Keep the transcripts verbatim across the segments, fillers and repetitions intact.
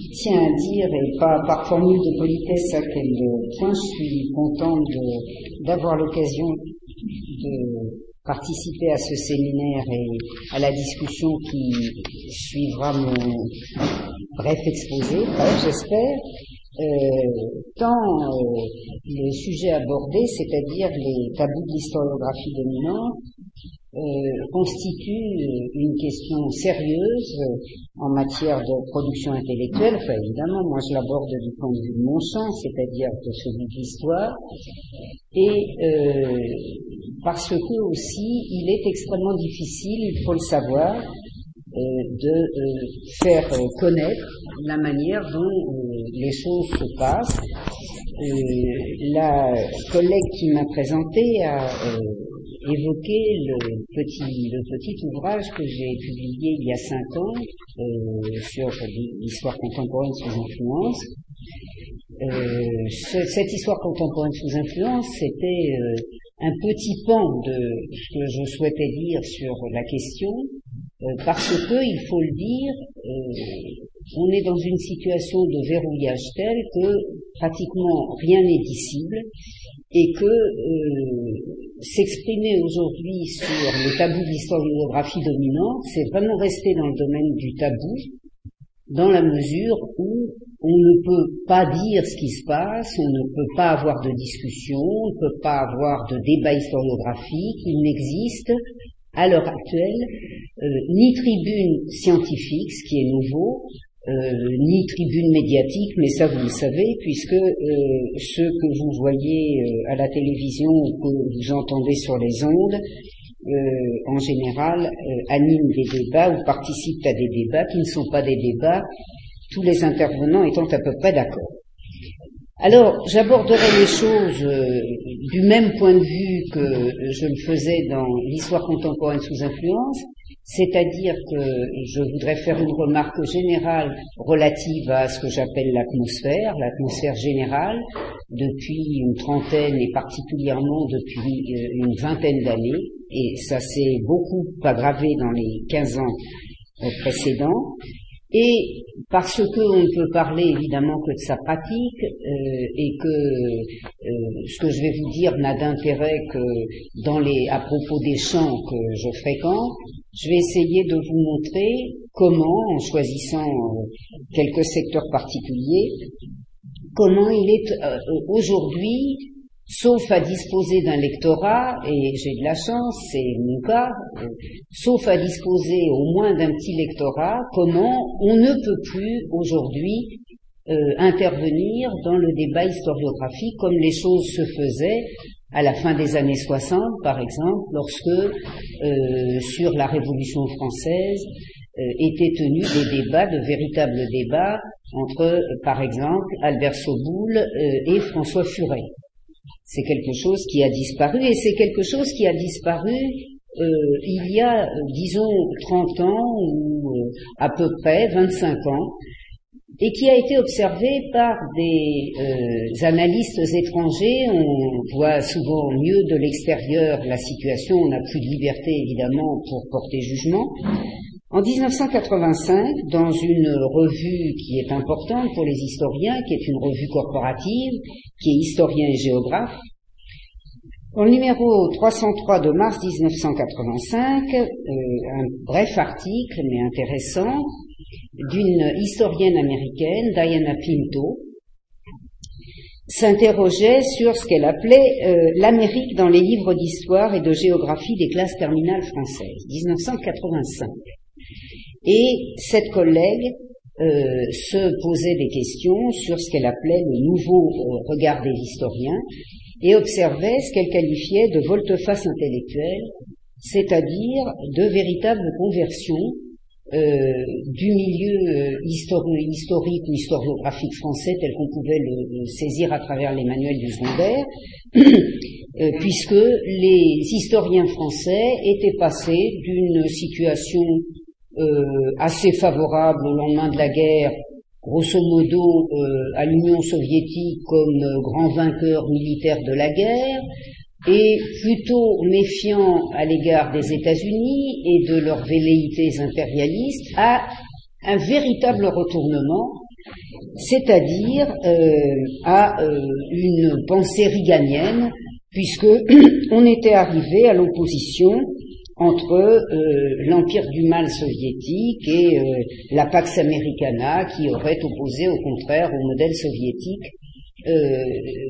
tiens à dire, et pas par formule de politesse à quel point je suis contente de, d'avoir l'occasion de participer à ce séminaire et à la discussion qui suivra mon bref exposé, bref, j'espère, euh, tant euh, le sujet abordé, c'est-à-dire les tabous de l'historiographie dominante, Euh, constitue une question sérieuse en matière de production intellectuelle. Enfin, évidemment, moi je l'aborde du point de vue de mon champ, c'est-à-dire de celui de l'histoire, et euh, parce que aussi il est extrêmement difficile, il faut le savoir, euh, de euh, faire euh, connaître la manière dont euh, les choses se passent. Euh, la collègue qui m'a présenté a euh, évoqué le petit, le petit ouvrage que j'ai publié il y a cinq ans euh, sur l'histoire contemporaine sous influence. Euh, ce, cette histoire contemporaine sous influence, c'était euh, un petit pan de ce que je souhaitais dire sur la question, euh, parce que, il faut le dire, euh, on est dans une situation de verrouillage telle que pratiquement rien n'est dissible, et que euh, s'exprimer aujourd'hui sur le tabou de l'historiographie dominante, c'est vraiment rester dans le domaine du tabou, dans la mesure où on ne peut pas dire ce qui se passe, on ne peut pas avoir de discussion, on ne peut pas avoir de débat historiographique, il n'existe à l'heure actuelle euh, ni tribune scientifique, ce qui est nouveau, Euh, ni tribune médiatique, mais ça vous le savez, puisque euh, ceux que vous voyez euh, à la télévision ou que vous entendez sur les ondes, euh, en général, euh, animent des débats ou participent à des débats qui ne sont pas des débats, tous les intervenants étant à peu près d'accord. Alors, j'aborderai les choses euh, du même point de vue que je le faisais dans l'histoire contemporaine sous influence, c'est-à-dire que je voudrais faire une remarque générale relative à ce que j'appelle l'atmosphère, l'atmosphère générale, depuis une trentaine et particulièrement depuis euh, une vingtaine d'années, et ça s'est beaucoup aggravé dans les quinze ans euh, précédents. Et parce que on ne peut parler évidemment que de sa pratique euh, et que euh, ce que je vais vous dire n'a d'intérêt que dans les à propos des champs que je fréquente, je vais essayer de vous montrer comment, en choisissant euh, quelques secteurs particuliers, comment il est euh, aujourd'hui, sauf à disposer d'un lectorat, et j'ai de la chance, c'est mon cas, euh, sauf à disposer au moins d'un petit lectorat, comment on ne peut plus aujourd'hui euh, intervenir dans le débat historiographique comme les choses se faisaient à la fin des années soixante, par exemple, lorsque euh, sur la Révolution française euh, étaient tenus des débats, de véritables débats entre, euh, par exemple, Albert Soboul euh, et François Furet. C'est quelque chose qui a disparu, et c'est quelque chose qui a disparu euh, il y a, euh, disons, trente ans, ou euh, à peu près vingt-cinq ans, et qui a été observé par des euh, analystes étrangers. On voit souvent mieux de l'extérieur la situation, on n'a plus de liberté, évidemment, pour porter jugement. En dix-neuf cent quatre-vingt-cinq, dans une revue qui est importante pour les historiens, qui est une revue corporative, qui est Historien et Géographe, dans le numéro trois cent trois de mars dix-neuf cent quatre-vingt-cinq, euh, un bref article, mais intéressant, d'une historienne américaine, Diana Pinto, s'interrogeait sur ce qu'elle appelait euh, l'Amérique dans les livres d'histoire et de géographie des classes terminales françaises, dix-neuf cent quatre-vingt-cinq. Et cette collègue euh, se posait des questions sur ce qu'elle appelait le nouveau euh, regard des historiens et observait ce qu'elle qualifiait de volte-face intellectuelle, c'est-à-dire de véritable conversion euh, du milieu euh, histori- historique ou historiographique français tel qu'on pouvait le, le saisir à travers les manuels du secondaire, euh, puisque les historiens français étaient passés d'une situation Euh, assez favorable au lendemain de la guerre, grosso modo euh, à l'Union soviétique comme euh, grand vainqueur militaire de la guerre, et plutôt méfiant à l'égard des États-Unis et de leurs velléités impérialistes, à un véritable retournement c'est-à-dire euh, à euh, une pensée reaganienne, puisque on était arrivé à l'opposition entre euh, l'empire du mal soviétique et euh, la Pax Americana, qui aurait opposé au contraire au modèle soviétique euh,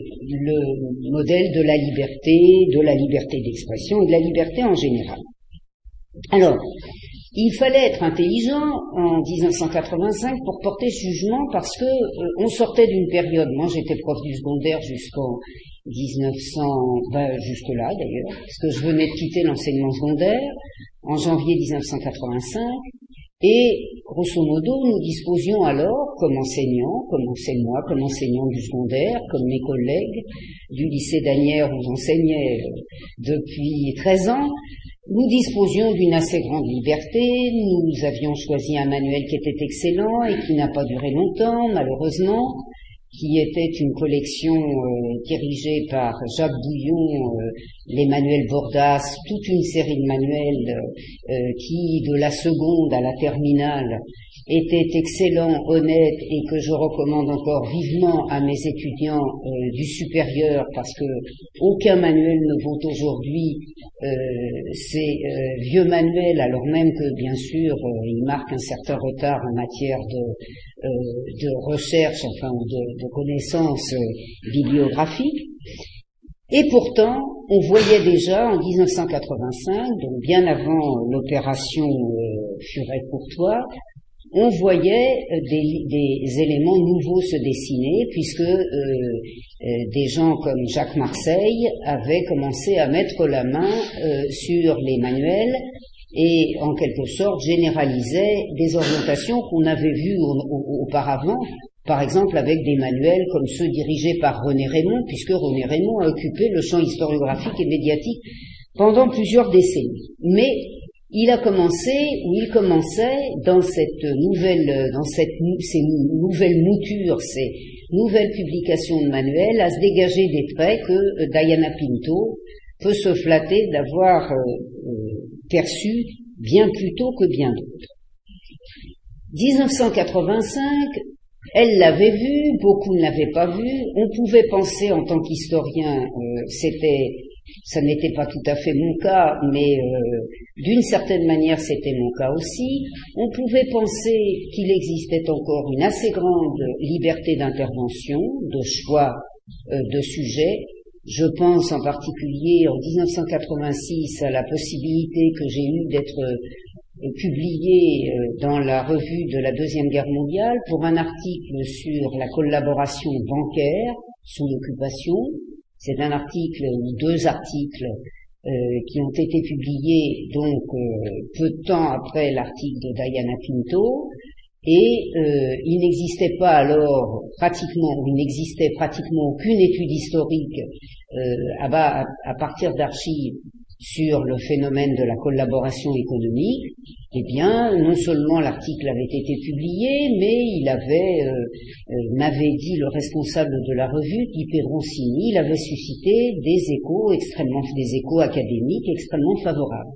le modèle de la liberté, de la liberté d'expression et de la liberté en général. Alors, il fallait être intelligent en dix-neuf cent quatre-vingt-cinq pour porter ce jugement, parce que euh, on sortait d'une période, moi j'étais prof du secondaire jusqu'en dix-neuf cents, ben jusque là d'ailleurs, parce que je venais de quitter l'enseignement secondaire en janvier dix-neuf cent quatre-vingt-cinq, et grosso modo nous disposions alors, comme enseignants, comme c'est moi, comme enseignant du secondaire, comme mes collègues du lycée d'Asnières où j'enseignais depuis treize ans, nous disposions d'une assez grande liberté. Nous avions choisi un manuel qui était excellent et qui n'a pas duré longtemps, malheureusement, qui était une collection euh, dirigée par Jacques Bouillon, euh, les manuels Bordas, toute une série de manuels euh, qui, de la seconde à la terminale, étaient excellents, honnêtes, et que je recommande encore vivement à mes étudiants euh, du supérieur, parce que aucun manuel ne vaut aujourd'hui euh, ces euh, vieux manuels, alors même que, bien sûr, euh, ils marquent un certain retard en matière de Euh, de recherche, enfin de, de connaissances euh, bibliographiques. Et pourtant, on voyait déjà en dix-neuf cent quatre-vingt-cinq, donc bien avant l'opération euh, Furet-Courtois, on voyait euh, des, des éléments nouveaux se dessiner, puisque euh, euh, des gens comme Jacques Marseille avaient commencé à mettre la main euh, sur les manuels et en quelque sorte généralisait des orientations qu'on avait vues auparavant, par exemple avec des manuels comme ceux dirigés par René Raymond, puisque René Raymond a occupé le champ historiographique et médiatique pendant plusieurs décennies. Mais il a commencé, ou il commençait, dans cette nouvelle, dans cette, ces nouvelles moutures, ces nouvelles publications de manuels, à se dégager des traits que Diana Pinto peut se flatter d'avoir euh, euh, perçu bien plus tôt que bien d'autres. dix-neuf cent quatre-vingt-cinq, elle l'avait vu, beaucoup ne l'avaient pas vu. On pouvait penser en tant qu'historien, euh, c'était, ça n'était pas tout à fait mon cas, mais euh, d'une certaine manière c'était mon cas aussi. On pouvait penser qu'il existait encore une assez grande liberté d'intervention, de choix euh, de sujets. Je pense en particulier en dix-neuf cent quatre-vingt-six à la possibilité que j'ai eue d'être euh, publié euh, dans la revue de la Deuxième Guerre mondiale pour un article sur la collaboration bancaire sous l'occupation. C'est un article ou deux articles euh, qui ont été publiés donc euh, peu de temps après l'article de Diana Pinto. Et euh, il n'existait pas alors pratiquement, il n'existait pratiquement aucune étude historique euh, à, bas, à, à partir d'archives sur le phénomène de la collaboration économique. Eh bien, non seulement l'article avait été publié, mais il avait, euh, euh, m'avait dit le responsable de la revue, Guy Pedroncini, il avait suscité des échos extrêmement, des échos académiques extrêmement favorables.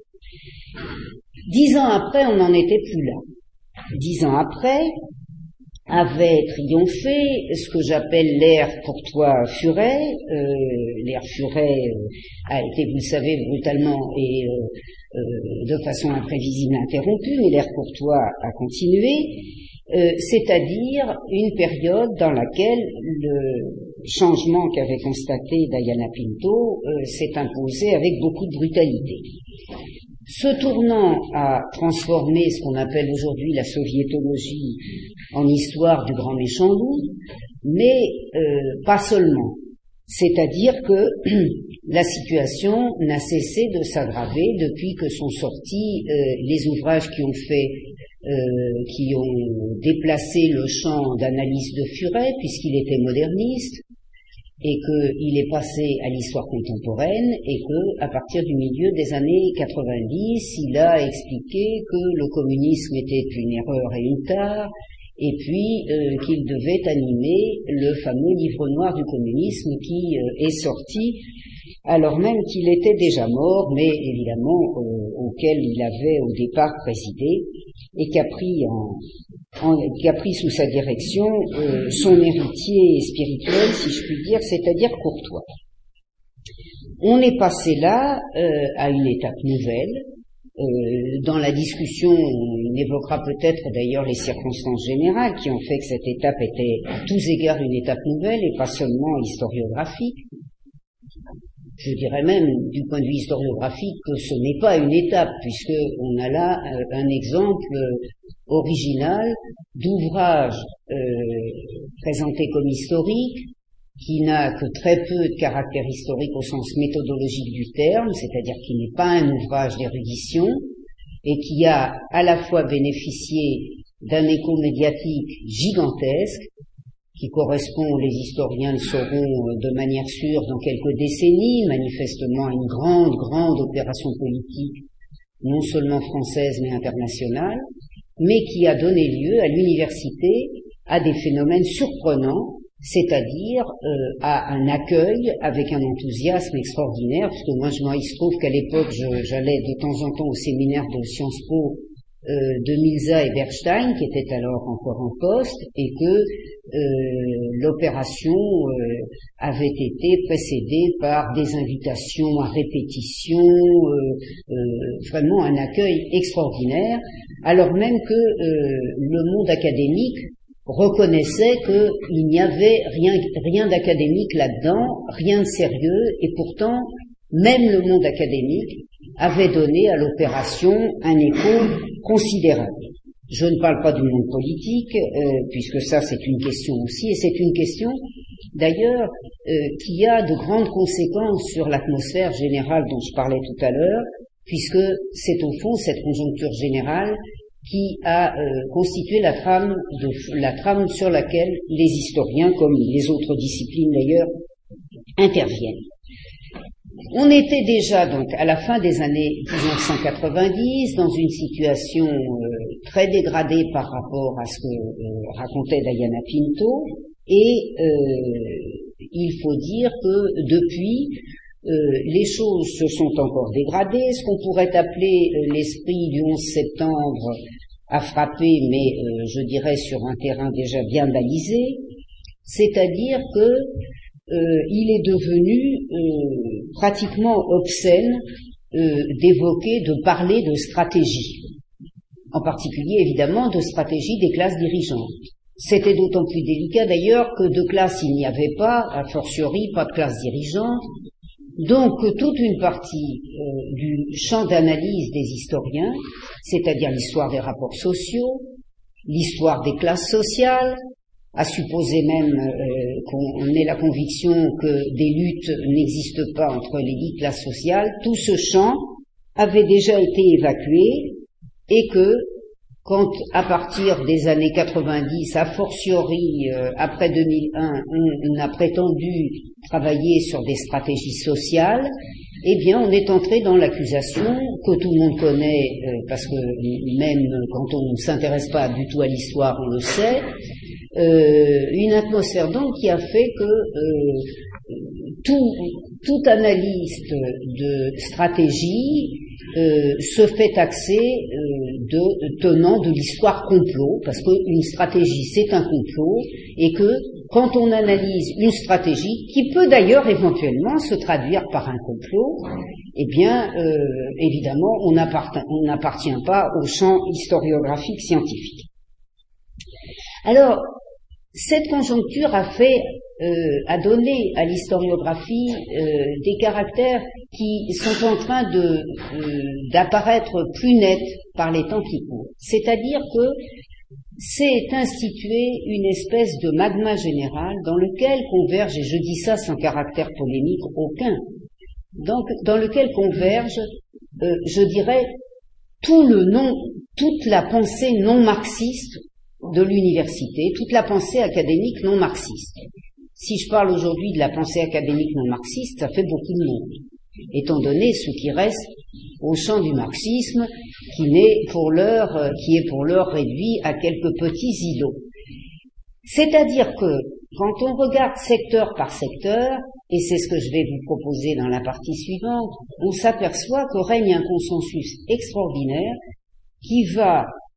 Dix ans après, on n'en était plus là. Dix ans après, avait triomphé ce que j'appelle l'ère Courtois-Furet. Euh, l'ère Furet euh, a été, vous le savez, brutalement et euh, euh, de façon imprévisible interrompue, mais l'ère Courtois a continué, euh, c'est-à-dire une période dans laquelle le changement qu'avait constaté Diana Pinto euh, s'est imposé avec beaucoup de brutalité. Se tournant à transformer ce qu'on appelle aujourd'hui la soviétologie en histoire du grand méchant loup, mais euh, pas seulement. C'est-à-dire que la situation n'a cessé de s'aggraver depuis que sont sortis euh, les ouvrages qui ont fait, euh, qui ont déplacé le champ d'analyse de Furet, puisqu'il était moderniste, et qu'il est passé à l'histoire contemporaine, et que, à partir du milieu des années quatre-vingt-dix, il a expliqué que le communisme était une erreur et une tare, et puis euh, qu'il devait animer le fameux livre noir du communisme qui euh, est sorti, alors même qu'il était déjà mort, mais évidemment euh, auquel il avait au départ présidé, et qui a pris en, en qui a pris sous sa direction euh, son héritier spirituel, si je puis dire, c'est-à-dire Courtois. On est passé là euh, à une étape nouvelle. Euh, dans la discussion, on évoquera peut-être d'ailleurs les circonstances générales qui ont fait que cette étape était à tous égards une étape nouvelle et pas seulement historiographique. Je dirais même, du point de vue historiographique, que ce n'est pas une étape, puisque on a là euh, un exemple euh, original d'ouvrage euh, présenté comme historique, qui n'a que très peu de caractère historique au sens méthodologique du terme, c'est-à-dire qui n'est pas un ouvrage d'érudition, et qui a à la fois bénéficié d'un écho médiatique gigantesque, qui correspond, les historiens le sauront de manière sûre, dans quelques décennies, manifestement à une grande, grande opération politique, non seulement française mais internationale, mais qui a donné lieu à l'université à des phénomènes surprenants, c'est-à-dire euh, à un accueil avec un enthousiasme extraordinaire, parce que moi, je, moi il se trouve qu'à l'époque, je, j'allais de temps en temps au séminaire de Sciences Po euh, de Milza et Bernstein, qui étaient alors encore en poste, et que euh, l'opération euh, avait été précédée par des invitations à répétition, euh, euh, vraiment un accueil extraordinaire, alors même que euh, le monde académique reconnaissait qu'il n'y avait rien, rien d'académique là-dedans, rien de sérieux, et pourtant, même le monde académique avait donné à l'opération un écho considérable. Je ne parle pas du monde politique, euh, puisque ça c'est une question aussi, et c'est une question d'ailleurs euh, qui a de grandes conséquences sur l'atmosphère générale dont je parlais tout à l'heure, puisque c'est au fond cette conjoncture générale qui a euh, constitué la trame, de, la trame sur laquelle les historiens, comme les autres disciplines d'ailleurs, interviennent. On était déjà donc à la fin des années dix-neuf cent quatre-vingt-dix dans une situation euh, très dégradée par rapport à ce que euh, racontait Diana Pinto, et euh, il faut dire que depuis euh, les choses se sont encore dégradées. Ce qu'on pourrait appeler euh, l'esprit du onze septembre a frappé, mais euh, je dirais sur un terrain déjà bien balisé, c'est-à-dire que Euh, il est devenu euh, pratiquement obscène euh, d'évoquer, de parler de stratégie, en particulier évidemment de stratégie des classes dirigeantes. C'était d'autant plus délicat d'ailleurs que de classe il n'y avait pas, a fortiori pas de classe dirigeante, donc toute une partie euh, du champ d'analyse des historiens, c'est-à-dire l'histoire des rapports sociaux, l'histoire des classes sociales, à supposer même euh, qu'on ait la conviction que des luttes n'existent pas entre les dix classes sociales, tout ce champ avait déjà été évacué, et que quand, à partir des années quatre-vingt-dix, a fortiori euh, après deux mille un, on, on a prétendu travailler sur des stratégies sociales, eh bien on est entré dans l'accusation que tout le monde connaît, euh, parce que même quand on ne s'intéresse pas du tout à l'histoire, on le sait, Euh, une atmosphère donc qui a fait que euh, tout, tout analyste de stratégie euh, se fait taxer euh, de tenant de l'histoire complot, parce qu'une stratégie c'est un complot, et que quand on analyse une stratégie, qui peut d'ailleurs éventuellement se traduire par un complot, eh bien euh, évidemment on n'appartient pas au champ historiographique scientifique. Alors, cette conjoncture a fait, euh, a donné à l'historiographie euh, des caractères qui sont en train de euh, d'apparaître plus nets par les temps qui courent. C'est-à-dire que s'est institué une espèce de magma général dans lequel converge, et je dis ça sans caractère polémique aucun, donc dans lequel converge, euh, je dirais, tout le non, toute la pensée non marxiste de l'université, toute la pensée académique non marxiste. Si je parle aujourd'hui de la pensée académique non marxiste, ça fait beaucoup de monde, étant donné ce qui reste au champ du marxisme, qui n'est pour l'heure, qui est pour l'heure réduit à quelques petits îlots. C'est-à-dire que, quand on regarde secteur par secteur, et c'est ce que je vais vous proposer dans la partie suivante, on s'aperçoit que règne un consensus extraordinaire qui va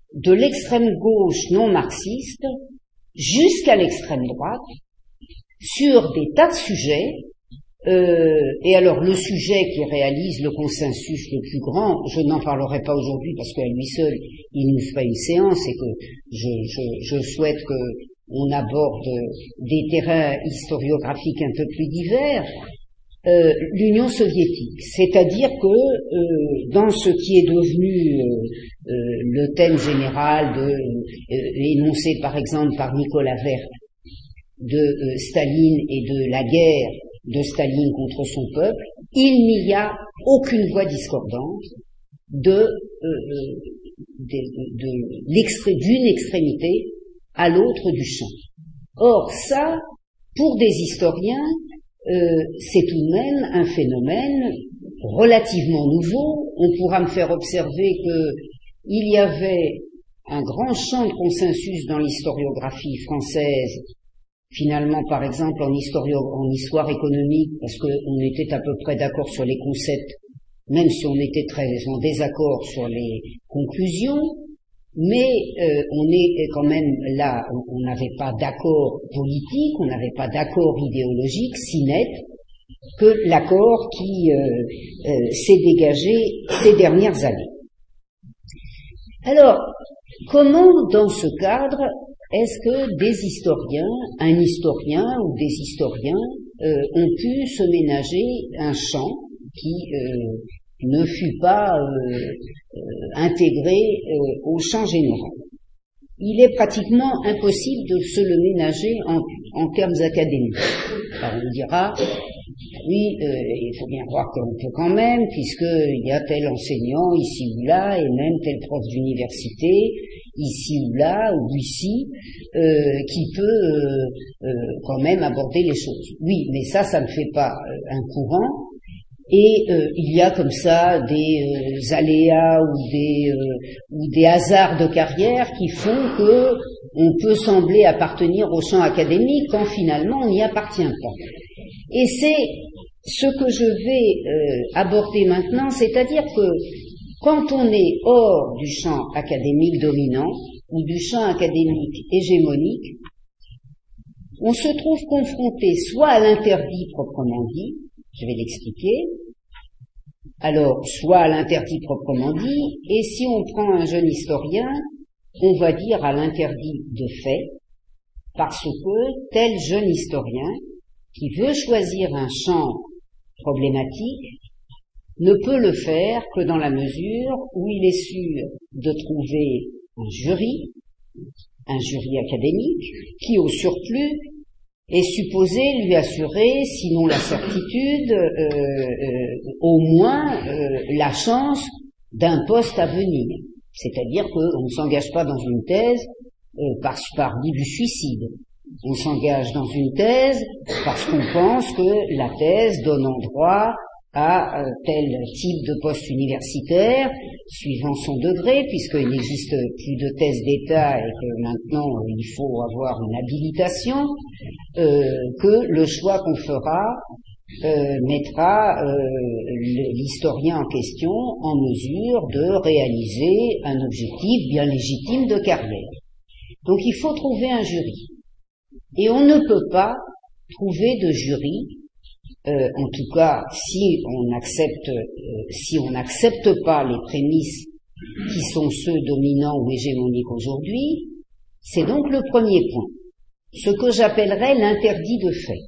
de l'extrême gauche non marxiste jusqu'à l'extrême droite, sur des tas de sujets, euh, et alors le sujet qui réalise le consensus le plus grand, je n'en parlerai pas aujourd'hui parce qu'à lui seul, il nous ferait une séance et que je, je, je souhaite que on aborde des terrains historiographiques un peu plus divers, euh, l'Union soviétique. C'est-à-dire que euh, dans ce qui est devenu euh, euh, le thème général de, euh, énoncé par exemple par Nicolas Werth, de euh, Staline et de la guerre de Staline contre son peuple, il n'y a aucune voix discordante de, euh, de, de, de l'extré, d'une extrémité à l'autre du champ. Or, ça, pour des historiens, euh, c'est tout de même un phénomène relativement nouveau. On pourra me faire observer que il y avait un grand champ de consensus dans l'historiographie française, finalement, par exemple, en, historio, en histoire économique, parce qu'on était à peu près d'accord sur les concepts, même si on était très en désaccord sur les conclusions, mais euh, on est quand même là, on n'avait pas d'accord politique, on n'avait pas d'accord idéologique si net que l'accord qui euh, euh, s'est dégagé ces dernières années. Alors, comment dans ce cadre est-ce que des historiens, un historien ou des historiens euh, ont pu se ménager un champ qui euh, ne fut pas euh, euh, intégré euh, au champ général? Il est pratiquement impossible de se le ménager en, en termes académiques. Alors on dira, oui, euh, il faut bien croire qu'on peut quand même, puisqu'il y a tel enseignant ici ou là, et même tel prof d'université, ici ou là, ou ici, euh, qui peut euh, euh, quand même aborder les choses. Oui, mais ça, ça ne fait pas euh, un courant, et euh, il y a comme ça des euh, aléas ou des, euh, ou des hasards de carrière qui font que on peut sembler appartenir au champ académique quand finalement on n'y appartient pas. Et c'est ce que je vais euh, aborder maintenant, c'est-à-dire que quand on est hors du champ académique dominant ou du champ académique hégémonique, on se trouve confronté soit à l'interdit proprement dit, je vais l'expliquer, alors soit à l'interdit proprement dit, et si on prend un jeune historien, on va dire à l'interdit de fait, parce que tel jeune historien qui veut choisir un champ problématique ne peut le faire que dans la mesure où il est sûr de trouver un jury, un jury académique, qui au surplus est supposé lui assurer, sinon la certitude, euh, euh, au moins euh, la chance d'un poste à venir. C'est-à-dire qu'on ne s'engage pas dans une thèse euh, par, par goût du suicide. On s'engage dans une thèse parce qu'on pense que la thèse donne endroit à euh, tel type de poste universitaire, suivant son degré, puisqu'il n'existe plus de thèse d'État et que maintenant euh, il faut avoir une habilitation, euh, que le choix qu'on fera euh, mettra euh, l'historien en question en mesure de réaliser un objectif bien légitime de carrière. Donc il faut trouver un jury. Et on ne peut pas trouver de jury, euh, en tout cas si on accepte, euh, si on n'accepte pas les prémices qui sont ceux dominants ou hégémoniques aujourd'hui. C'est donc le premier point, ce que j'appellerais l'interdit de fait.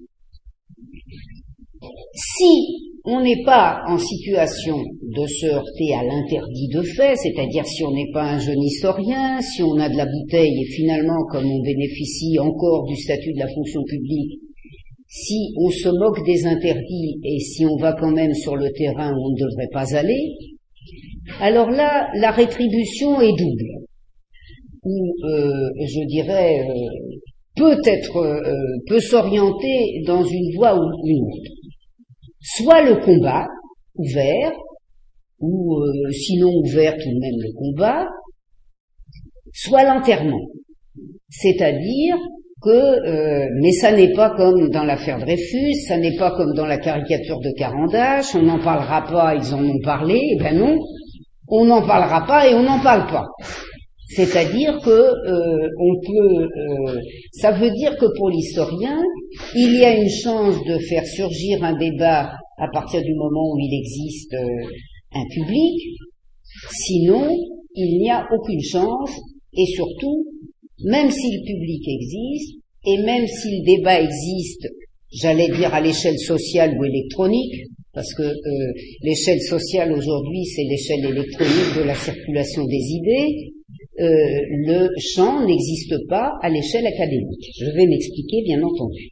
Si on n'est pas en situation de se heurter à l'interdit de fait, c'est-à-dire si on n'est pas un jeune historien, si on a de la bouteille et finalement, comme on bénéficie encore du statut de la fonction publique, si on se moque des interdits et si on va quand même sur le terrain où on ne devrait pas aller, alors là, la rétribution est double, ou euh, je dirais euh, peut être euh, peut s'orienter dans une voie ou une autre. Soit le combat ouvert, ou euh, sinon ouvert tout de même le combat, soit l'enterrement. C'est-à-dire que, euh, mais ça n'est pas comme dans l'affaire Dreyfus, ça n'est pas comme dans la caricature de Carandache, on n'en parlera pas, ils en ont parlé, eh ben non, on n'en parlera pas et on n'en parle pas. C'est-à-dire que euh, on peut, euh, ça veut dire que pour l'historien, il y a une chance de faire surgir un débat à partir du moment où il existe euh, un public. Sinon, il n'y a aucune chance, et surtout, même si le public existe, et même si le débat existe, j'allais dire à l'échelle sociale ou électronique, parce que euh, l'échelle sociale aujourd'hui, c'est l'échelle électronique de la circulation des idées, euh, le champ n'existe pas à l'échelle académique. Je vais m'expliquer, bien entendu.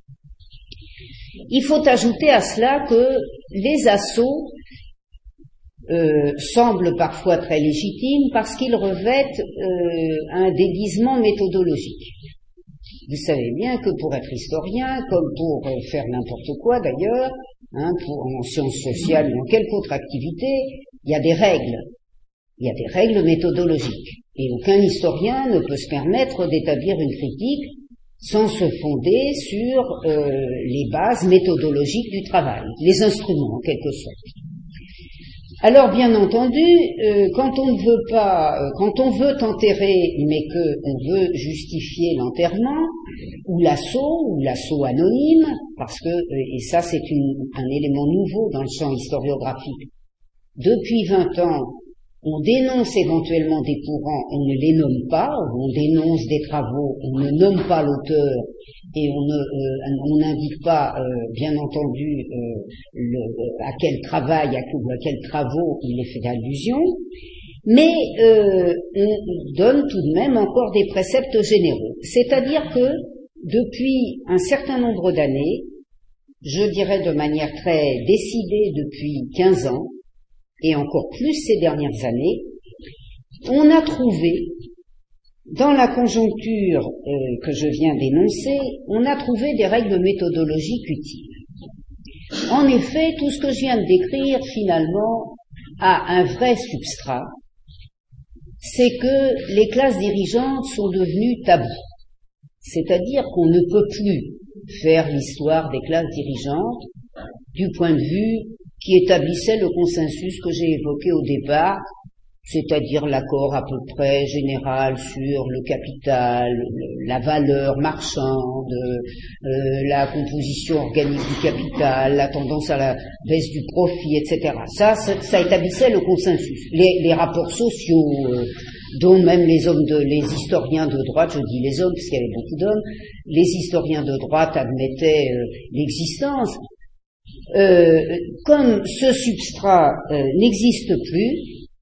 Il faut ajouter à cela que les assauts euh, semblent parfois très légitimes parce qu'ils revêtent euh, un déguisement méthodologique. Vous savez bien que pour être historien, comme pour euh, faire n'importe quoi d'ailleurs, hein, pour, en sciences sociales ou en quelque autre activité, il y a des règles. Il y a des règles méthodologiques. Et aucun historien ne peut se permettre d'établir une critique sans se fonder sur euh, les bases méthodologiques du travail, les instruments en quelque sorte. Alors bien entendu, euh, quand on ne veut pas, euh, quand on veut enterrer, mais qu'on veut justifier l'enterrement, ou l'assaut, ou l'assaut anonyme, parce que, euh, et ça c'est une, un élément nouveau dans le champ historiographique, depuis vingt ans, on dénonce éventuellement des courants, on ne les nomme pas, on dénonce des travaux, on ne nomme pas l'auteur, et on ne, euh, on n'indique pas, euh, bien entendu, euh, le, à quel travail, à, à quels travaux il est fait allusion, mais euh, on donne tout de même encore des préceptes généraux. C'est-à-dire que, depuis un certain nombre d'années, je dirais de manière très décidée depuis quinze ans, et encore plus ces dernières années, on a trouvé, dans la conjoncture euh, que je viens d'énoncer, on a trouvé des règles méthodologiques utiles. En effet, tout ce que je viens de décrire, finalement, a un vrai substrat, c'est que les classes dirigeantes sont devenues tabous. C'est-à-dire qu'on ne peut plus faire l'histoire des classes dirigeantes du point de vue qui établissait le consensus que j'ai évoqué au départ, c'est-à-dire l'accord à peu près général sur le capital, le, la valeur marchande, euh, la composition organique du capital, la tendance à la baisse du profit, et cetera. Ça, ça, ça établissait le consensus. Les, les rapports sociaux, euh, dont même les hommes de, les historiens de droite, je dis les hommes parce qu'il y avait beaucoup d'hommes, les historiens de droite admettaient euh, l'existence. Euh, comme ce substrat euh, n'existe plus,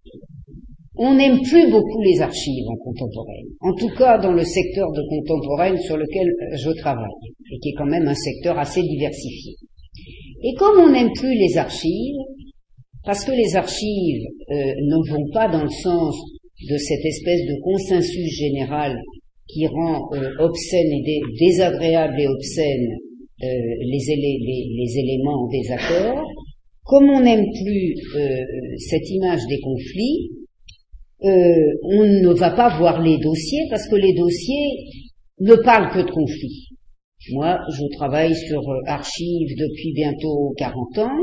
on n'aime plus beaucoup les archives en contemporaine, en tout cas dans le secteur de contemporaine sur lequel je travaille, et qui est quand même un secteur assez diversifié. Et comme on n'aime plus les archives, parce que les archives euh, ne vont pas dans le sens de cette espèce de consensus général qui rend euh, obscène et dé- désagréable et obscène Euh, les, élé- les, les éléments en désaccord, comme on n'aime plus euh, cette image des conflits, euh, on ne va pas voir les dossiers parce que les dossiers ne parlent que de conflits. Moi, je travaille sur euh, archives depuis bientôt quarante ans,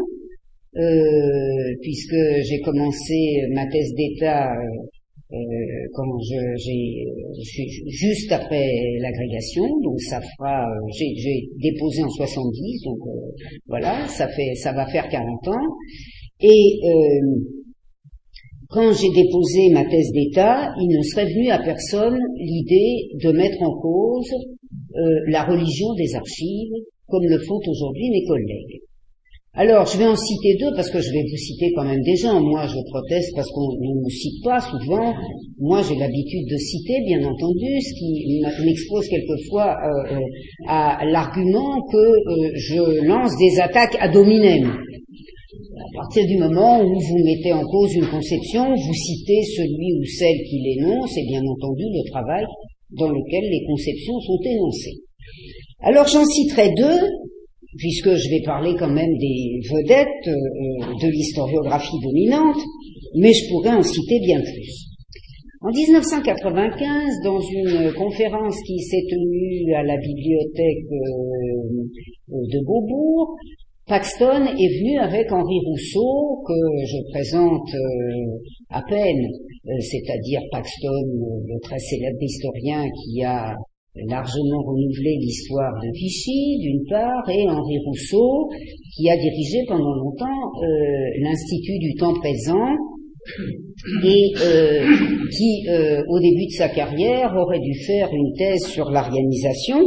euh, puisque j'ai commencé ma thèse d'État euh, Euh, quand je, j'ai, je suis juste après l'agrégation, donc ça fera, j'ai, j'ai déposé en soixante-dix, donc euh, voilà, ça fait, ça va faire quarante ans. Et euh, quand j'ai déposé ma thèse d'État, il ne serait venu à personne l'idée de mettre en cause euh, la religion des archives, comme le font aujourd'hui mes collègues. Alors, je vais en citer deux parce que je vais vous citer quand même des gens. Moi, je proteste parce qu'on ne me cite pas souvent. Moi, j'ai l'habitude de citer, bien entendu, ce qui m'expose quelquefois euh, à l'argument que euh, je lance des attaques ad hominem. À partir du moment où vous mettez en cause une conception, vous citez celui ou celle qui l'énonce et bien entendu le travail dans lequel les conceptions sont énoncées. Alors, j'en citerai deux, puisque je vais parler quand même des vedettes euh, de l'historiographie dominante, mais je pourrais en citer bien plus. En dix-neuf cent quatre-vingt-quinze, dans une conférence qui s'est tenue à la bibliothèque euh, de Beaubourg, Paxton est venu avec Henri Rousseau, que je présente euh, à peine, euh, c'est-à-dire Paxton, le très célèbre historien qui a largement renouvelé l'histoire de Vichy, d'une part, et Henri Rousseau, qui a dirigé pendant longtemps euh, l'Institut du temps présent, et euh, qui, euh, au début de sa carrière, aurait dû faire une thèse sur l'arianisation,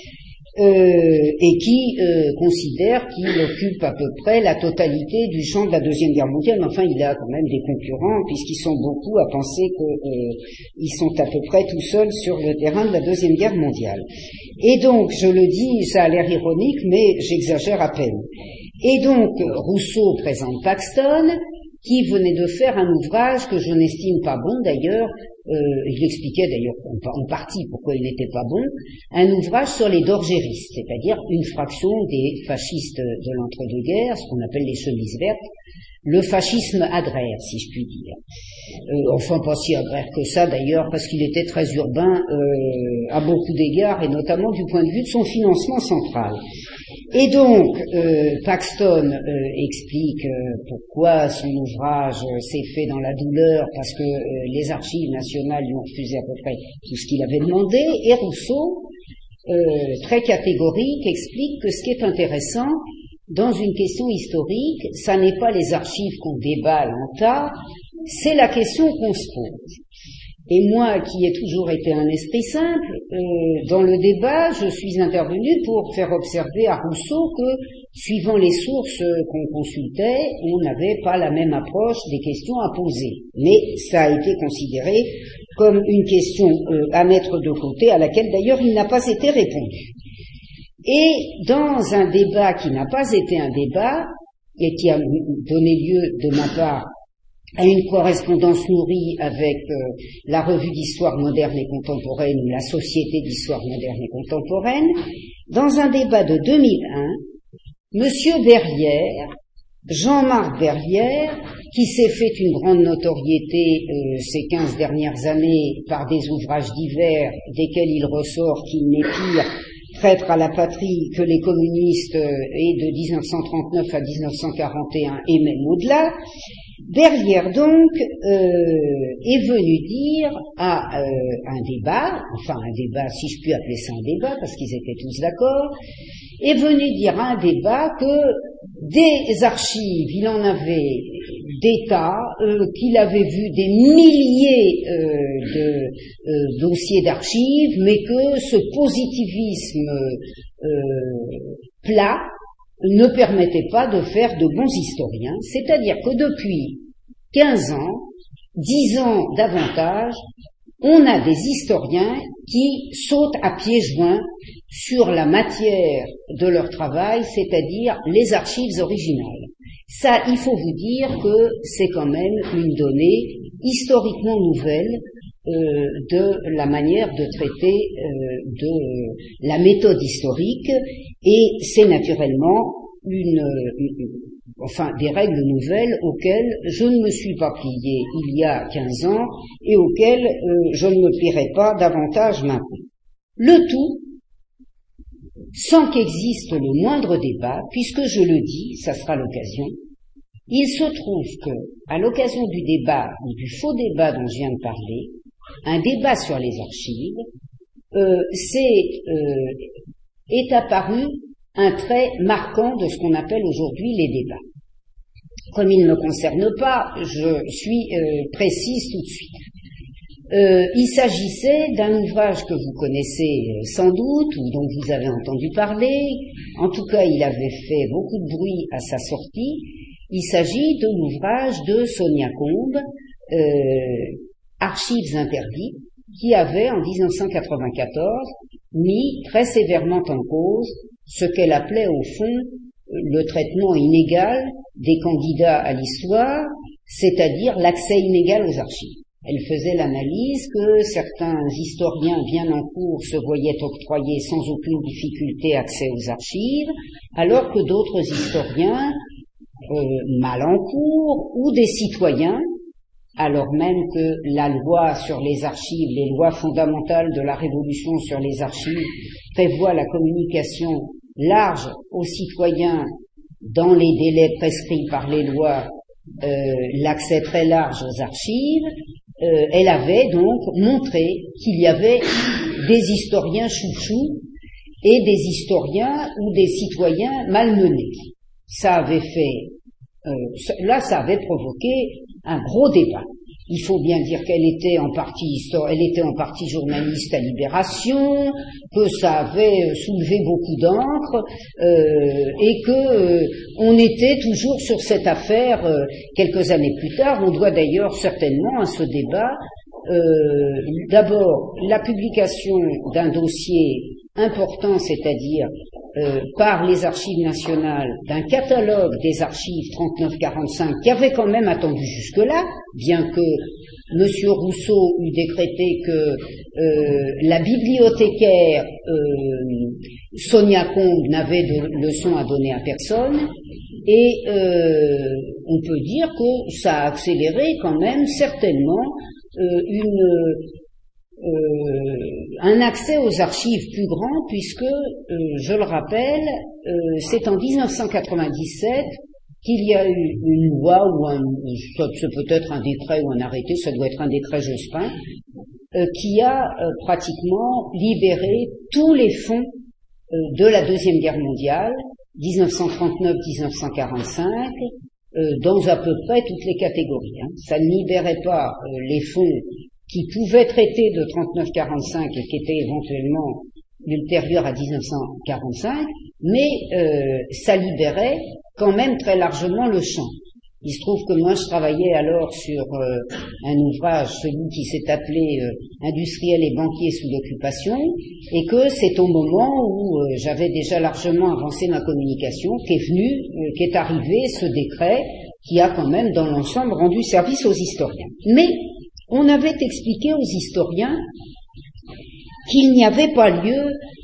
euh, et qui euh, considère qu'il occupe à peu près la totalité du champ de la Deuxième Guerre mondiale. Enfin, il a quand même des concurrents, puisqu'ils sont beaucoup à penser qu'ils euh, sont à peu près tout seuls sur le terrain de la Deuxième Guerre mondiale. Et donc, je le dis, ça a l'air ironique, mais j'exagère à peine. Et donc, Rousseau présente Paxton, qui venait de faire un ouvrage que je n'estime pas bon d'ailleurs, euh, il expliquait d'ailleurs en, en partie pourquoi il n'était pas bon, un ouvrage sur les dorgéristes, c'est-à-dire une fraction des fascistes de l'entre-deux-guerres, ce qu'on appelle les chemises vertes, le fascisme agraire, si je puis dire. Euh, enfin, pas si agraire que ça d'ailleurs, parce qu'il était très urbain euh, à beaucoup d'égards, et notamment du point de vue de son financement central. Et donc, euh, Paxton euh, explique euh, pourquoi son ouvrage euh, s'est fait dans la douleur, parce que euh, les archives nationales lui ont refusé à peu près tout ce qu'il avait demandé, et Rousseau, euh, très catégorique, explique que ce qui est intéressant dans une question historique, ça n'est pas les archives qu'on déballe en tas, c'est la question qu'on se pose. Et moi, qui ai toujours été un esprit simple, euh, dans le débat, je suis intervenu pour faire observer à Rousseau que, suivant les sources qu'on consultait, on n'avait pas la même approche des questions à poser. Mais ça a été considéré comme une question euh, à mettre de côté, à laquelle d'ailleurs il n'a pas été répondu. Et dans un débat qui n'a pas été un débat, et qui a donné lieu de ma part à une correspondance nourrie avec euh, la revue d'histoire moderne et contemporaine ou la société d'histoire moderne et contemporaine, dans un débat de deux mille un, Monsieur Berlière, Jean-Marc Berlière, qui s'est fait une grande notoriété euh, ces quinze dernières années par des ouvrages divers desquels il ressort qu'il n'est pire traître à la patrie que les communistes euh, et de dix-neuf cent trente-neuf à dix-neuf cent quarante et un et même au-delà, Berlière donc euh, est venu dire à euh, un débat, enfin un débat, si je puis appeler ça un débat, parce qu'ils étaient tous d'accord, est venu dire à un débat que des archives, il en avait d'État, euh, qu'il avait vu des milliers euh, de euh, dossiers d'archives, mais que ce positivisme euh, plat ne permettait pas de faire de bons historiens, c'est-à-dire que depuis quinze ans, dix ans davantage, on a des historiens qui sautent à pieds joints sur la matière de leur travail, c'est-à-dire les archives originales. Ça, il faut vous dire que c'est quand même une donnée historiquement nouvelle euh, de la manière de traiter euh, de la méthode historique, et c'est naturellement une, une enfin des règles nouvelles auxquelles je ne me suis pas plié il y a quinze ans et auxquelles euh, je ne me plierai pas davantage maintenant. Le tout sans qu'existe le moindre débat, puisque je le dis, ça sera l'occasion. Il se trouve que, à l'occasion du débat ou du faux débat dont je viens de parler, un débat sur les archives, euh, c'est euh, est apparu un trait marquant de ce qu'on appelle aujourd'hui les débats. Comme il ne me concerne pas, je suis euh, précise tout de suite. Euh, il s'agissait d'un ouvrage que vous connaissez sans doute, ou dont vous avez entendu parler. En tout cas, il avait fait beaucoup de bruit à sa sortie. Il s'agit de l'ouvrage de Sonia Combe, euh, Archives interdites, qui avait, en dix-neuf cent quatre-vingt-quatorze, mis très sévèrement en cause ce qu'elle appelait au fond le traitement inégal des candidats à l'histoire, c'est-à-dire l'accès inégal aux archives. Elle faisait l'analyse que certains historiens bien en cours se voyaient octroyer sans aucune difficulté accès aux archives, alors que d'autres historiens, euh, mal en cours, ou des citoyens, alors même que la loi sur les archives, les lois fondamentales de la Révolution sur les archives, prévoient la communication large aux citoyens dans les délais prescrits par les lois, euh, l'accès très large aux archives, euh, elle avait donc montré qu'il y avait des historiens chouchous et des historiens ou des citoyens malmenés. Ça avait fait, euh, là, ça avait provoqué un gros débat. Il faut bien dire qu'elle était en partie histoire, elle était en partie journaliste à Libération, que ça avait soulevé beaucoup d'encre, euh, et que euh, on était toujours sur cette affaire euh, quelques années plus tard. On doit d'ailleurs certainement à ce débat euh, d'abord la publication d'un dossier important, c'est-à-dire euh, par les archives nationales, d'un catalogue des archives trente-neuf quarante-cinq qui avait quand même attendu jusque-là, bien que Monsieur Rousseau eût décrété que euh, la bibliothécaire euh, Sonia Combe n'avait de leçons à donner à personne, et euh, on peut dire que ça a accéléré quand même certainement euh, une Euh, un accès aux archives plus grand, puisque, euh, je le rappelle, euh, c'est en dix-neuf cent quatre-vingt-dix-sept qu'il y a eu une loi ou un, c'est peut-être un décret ou un arrêté, ça doit être un décret Jospin, euh, qui a euh, pratiquement libéré tous les fonds euh, de la Deuxième Guerre mondiale, dix-neuf cent trente-neuf à dix-neuf cent quarante-cinq, euh, dans à peu près toutes les catégories. Hein. Ça ne libérait pas euh, les fonds qui pouvaient traiter de trente-neuf quarante-cinq et qui étaient éventuellement ultérieurs à dix-neuf cent quarante-cinq, mais euh, ça libérait quand même très largement le champ. Il se trouve que moi je travaillais alors sur euh, un ouvrage, celui qui s'est appelé euh, Industriels et banquiers sous l'occupation, et que c'est au moment où euh, j'avais déjà largement avancé ma communication qu'est venu, euh, qu'est arrivé ce décret qui a quand même dans l'ensemble rendu service aux historiens. Mais on avait expliqué aux historiens qu'il n'y avait pas lieu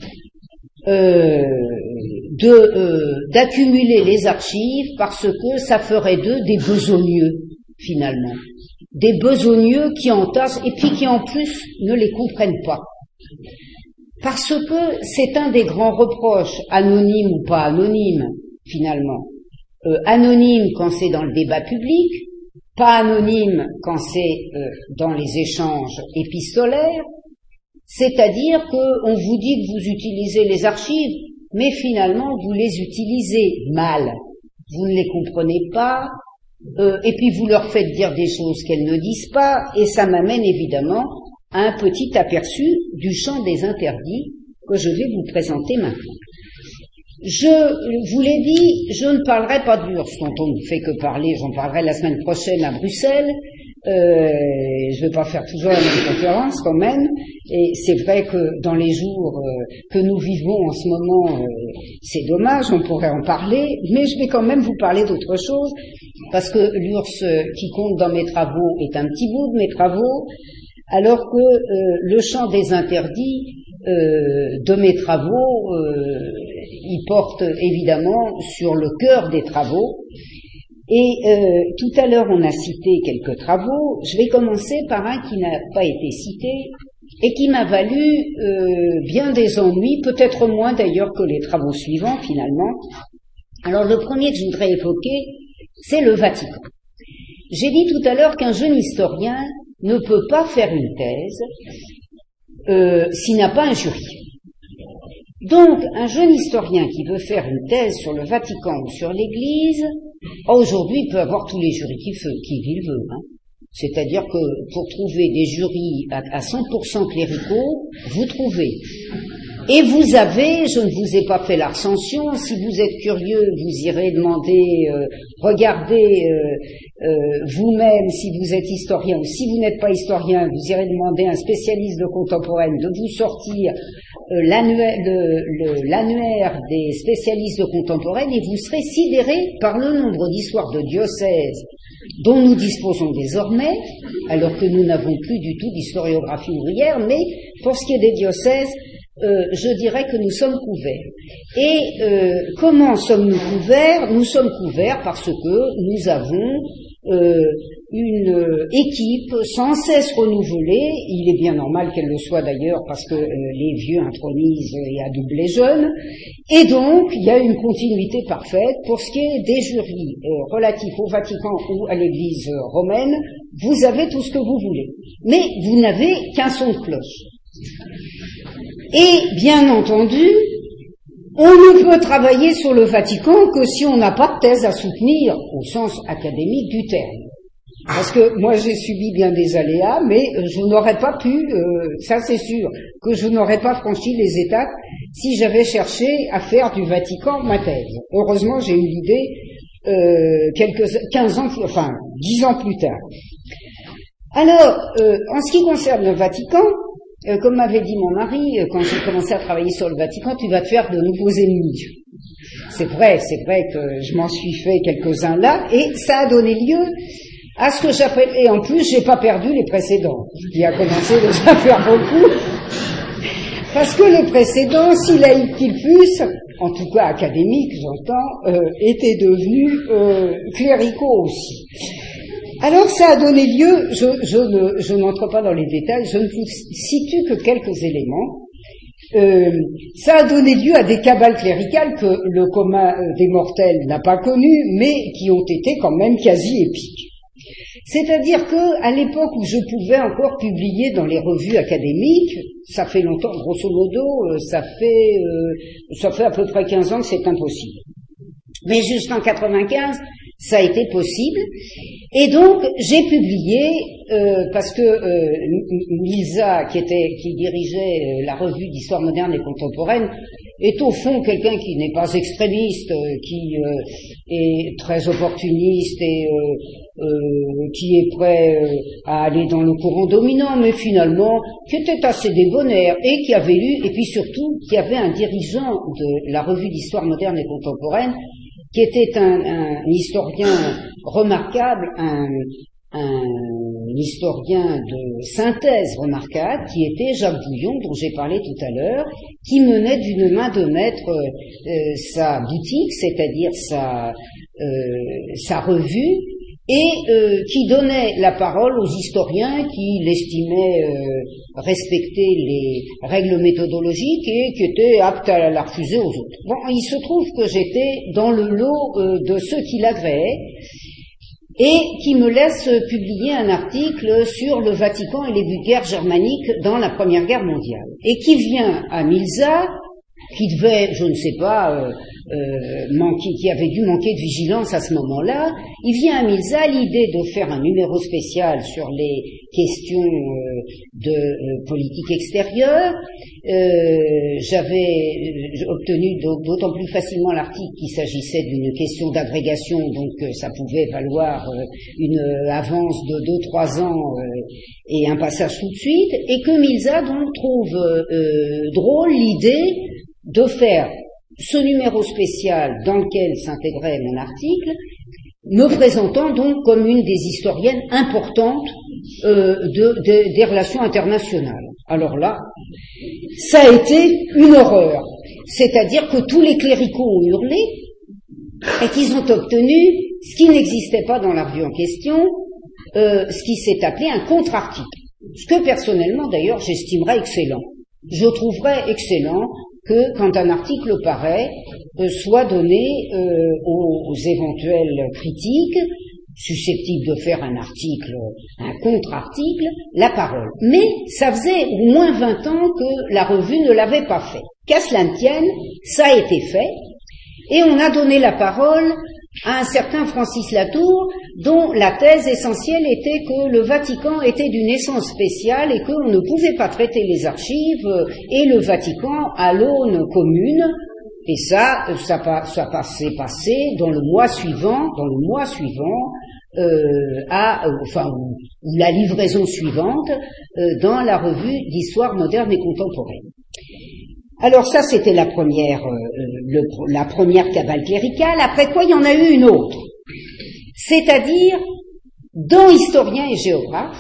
euh, de, euh, d'accumuler les archives parce que ça ferait d'eux des besogneux, finalement. Des besogneux qui entassent et puis qui en plus ne les comprennent pas. Parce que c'est un des grands reproches, anonyme ou pas anonyme, finalement. Euh, anonyme quand c'est dans le débat public, pas anonyme quand c'est euh, dans les échanges épistolaires, c'est-à-dire qu'on vous dit que vous utilisez les archives, mais finalement vous les utilisez mal, vous ne les comprenez pas, euh, et puis vous leur faites dire des choses qu'elles ne disent pas, et ça m'amène évidemment à un petit aperçu du champ des interdits que je vais vous présenter maintenant. Je vous l'ai dit, je ne parlerai pas d'Urs, dont on ne fait que parler, j'en parlerai la semaine prochaine à Bruxelles. Euh, je ne vais pas faire toujours la même conférence quand même, et c'est vrai que dans les jours euh, que nous vivons en ce moment, euh, c'est dommage, on pourrait en parler, mais je vais quand même vous parler d'autre chose, parce que l'Urs euh, qui compte dans mes travaux est un petit bout de mes travaux, alors que euh, le champ des interdits euh, de mes travaux, euh, il porte évidemment sur le cœur des travaux. Et euh, tout à l'heure, on a cité quelques travaux. Je vais commencer par un qui n'a pas été cité et qui m'a valu euh, bien des ennuis, peut-être moins d'ailleurs que les travaux suivants finalement. Alors le premier que je voudrais évoquer, c'est le Vatican. J'ai dit tout à l'heure qu'un jeune historien ne peut pas faire une thèse euh, s'il n'a pas un jury. Donc, un jeune historien qui veut faire une thèse sur le Vatican ou sur l'Église, aujourd'hui, il peut avoir tous les jurys qu'il veut, qu'il veut hein. C'est-à-dire que pour trouver des jurys à, à cent pour cent cléricaux, vous trouvez. Et vous avez, je ne vous ai pas fait la recension, si vous êtes curieux, vous irez demander, euh, regardez euh, euh, vous-même si vous êtes historien, ou si vous n'êtes pas historien, vous irez demander à un spécialiste de contemporaine de vous sortir euh, l'annuaire, le, le, l'annuaire des spécialistes de contemporaine, et vous serez sidéré par le nombre d'histoires de diocèses dont nous disposons désormais, alors que nous n'avons plus du tout d'historiographie ouvrière, mais pour ce qui est des diocèses, Euh, je dirais que nous sommes couverts. Et euh, comment sommes-nous couverts? Nous sommes couverts parce que nous avons euh, une euh, équipe sans cesse renouvelée. Il est bien normal qu'elle le soit d'ailleurs parce que euh, les vieux intronisent et adoublent les jeunes. Et donc, il y a une continuité parfaite pour ce qui est des jurys euh, relatifs au Vatican ou à l'Église romaine. vous avez tout ce que vous voulez. Mais vous n'avez qu'un son de cloche. Et, bien entendu, on ne peut travailler sur le Vatican que si on n'a pas de thèse à soutenir au sens académique du terme. Parce que moi j'ai subi bien des aléas, mais je n'aurais pas pu, euh, ça c'est sûr, que je n'aurais pas franchi les étapes si j'avais cherché à faire du Vatican ma thèse. Heureusement j'ai eu l'idée euh, quelques quinze ans, enfin dix ans plus tard. Alors, euh, en ce qui concerne le Vatican, euh, comme m'avait dit mon mari, euh, quand j'ai commencé à travailler sur le Vatican, tu vas te faire de nouveaux ennemis. C'est vrai, c'est vrai que je m'en suis fait quelques-uns là, et ça a donné lieu à ce que j'appelle, et en plus, j'ai pas perdu les précédents, qui a commencé déjà à faire beaucoup, parce que les précédents, si laïcs qu'ils fussent, en tout cas académiques, j'entends, euh, étaient devenus euh, cléricaux aussi. Alors, ça a donné lieu, je, je, ne, je n'entre pas dans les détails, je ne vous situe que quelques éléments. Euh, ça a donné lieu à des cabales cléricales que le commun des mortels n'a pas connues, mais qui ont été quand même quasi épiques. C'est-à-dire que, à l'époque où je pouvais encore publier dans les revues académiques, ça fait longtemps, grosso modo, ça fait, euh, ça fait à peu près quinze ans que c'est impossible. Mais jusqu'en quatre-vingt-quinze, ça a été possible. Et donc, j'ai publié, euh, parce que euh, Milza, qui était, qui dirigeait la revue d'histoire moderne et contemporaine, est au fond quelqu'un qui n'est pas extrémiste, euh, qui euh, est très opportuniste et euh, euh, qui est prêt euh, à aller dans le courant dominant, mais finalement qui était assez débonnaire et qui avait lu, et puis surtout qui avait un dirigeant de la revue d'histoire moderne et contemporaine qui était un, un historien remarquable, un, un historien de synthèse remarquable, qui était Jacques Bouillon, dont j'ai parlé tout à l'heure, qui menait d'une main de maître euh, sa boutique, c'est-à-dire sa, euh, sa revue, et euh, qui donnait la parole aux historiens qui l'estimaient euh, respecter les règles méthodologiques et qui étaient aptes à la refuser aux autres. Bon, il se trouve que j'étais dans le lot euh, de ceux qui l'agréaient et qui me laissent publier un article sur le Vatican et les guerres germaniques dans la Première Guerre mondiale, et qui vient à Milza, qui devait, je ne sais pas, euh, euh, manquer, qui avait dû manquer de vigilance à ce moment-là. Il vient à Milza l'idée de faire un numéro spécial sur les questions euh, de euh, politique extérieure. Euh, j'avais obtenu d'autant plus facilement l'article qu'il s'agissait d'une question d'agrégation, donc euh, ça pouvait valoir euh, une avance de deux trois ans euh, et un passage tout de suite, et que Milza donc trouve euh, drôle l'idée de faire ce numéro spécial dans lequel s'intégrait mon article, me présentant donc comme une des historiennes importantes euh, de, de, des relations internationales. Alors là, ça a été une horreur. C'est-à-dire que tous les cléricaux ont hurlé et qu'ils ont obtenu ce qui n'existait pas dans la revue en question, euh, ce qui s'est appelé un contre-article. Ce que personnellement, d'ailleurs, j'estimerais excellent. Je trouverais excellent que, quand un article paraît, euh, soit donné euh, aux, aux éventuels critiques susceptibles de faire un article, un contre-article, la parole. Mais ça faisait au moins vingt ans que la revue ne l'avait pas fait. Qu'à cela ne tienne, ça a été fait, et on a donné la parole à un certain Francis Latour, dont la thèse essentielle était que le Vatican était d'une essence spéciale et qu'on ne pouvait pas traiter les archives et le Vatican à l'aune commune. Et ça, ça, ça s'est passé dans le mois suivant, dans le mois suivant, euh, à, enfin, ou, ou la livraison suivante, euh, dans la revue d'histoire moderne et contemporaine. Alors ça, c'était la première, euh, le, la première cabale cléricale. Après quoi, il y en a eu une autre. C'est-à-dire, dans Historien et Géographe,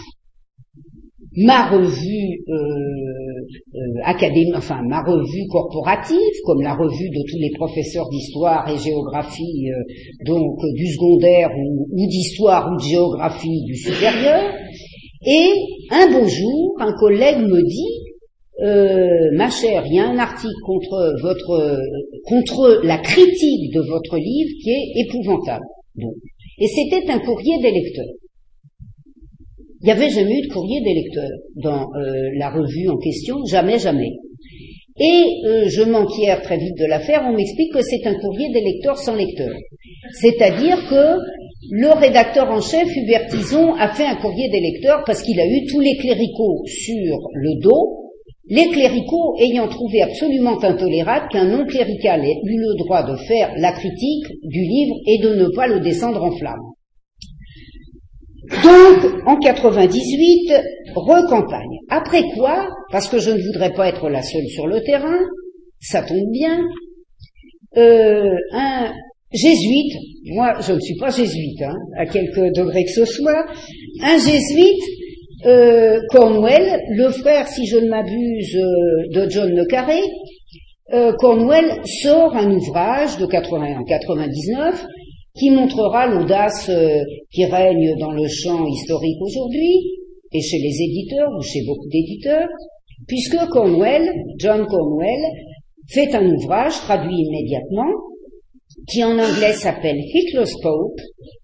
ma revue euh, euh, académique, enfin ma revue corporative, comme la revue de tous les professeurs d'histoire et géographie, euh, donc du secondaire ou, ou d'histoire ou de géographie du supérieur. Et un beau jour, un collègue me dit: Euh, ma chère, il y a un article contre votre, euh, contre la critique de votre livre qui est épouvantable. Bon. Et c'était un courrier des lecteurs. Il n'y avait jamais eu de courrier des lecteurs dans euh, la revue en question, jamais, jamais. Et euh, je m'enquière très vite de l'affaire, on m'explique que c'est un courrier des lecteurs sans lecteur. C'est-à-dire que le rédacteur en chef, Hubert Tison, a fait un courrier des lecteurs parce qu'il a eu tous les cléricaux sur le dos, les cléricaux ayant trouvé absolument intolérable qu'un non-clérical ait eu le droit de faire la critique du livre et de ne pas le descendre en flammes. Donc, en quatre-vingt-dix-huit, recampagne. Après quoi, parce que je ne voudrais pas être la seule sur le terrain, ça tombe bien, euh, un jésuite, moi je ne suis pas jésuite, hein, à quelque degré que ce soit, un jésuite, euh, Cornwell, le frère, si je ne m'abuse, euh, de John le Carré, euh, Cornwell sort un ouvrage de quatre-vingts, en quatre-vingt-dix-neuf, qui montrera l'audace euh, qui règne dans le champ historique aujourd'hui, et chez les éditeurs, ou chez beaucoup d'éditeurs, puisque Cornwell, John Cornwell, fait un ouvrage, traduit immédiatement, qui en anglais s'appelle Hitler's Pope,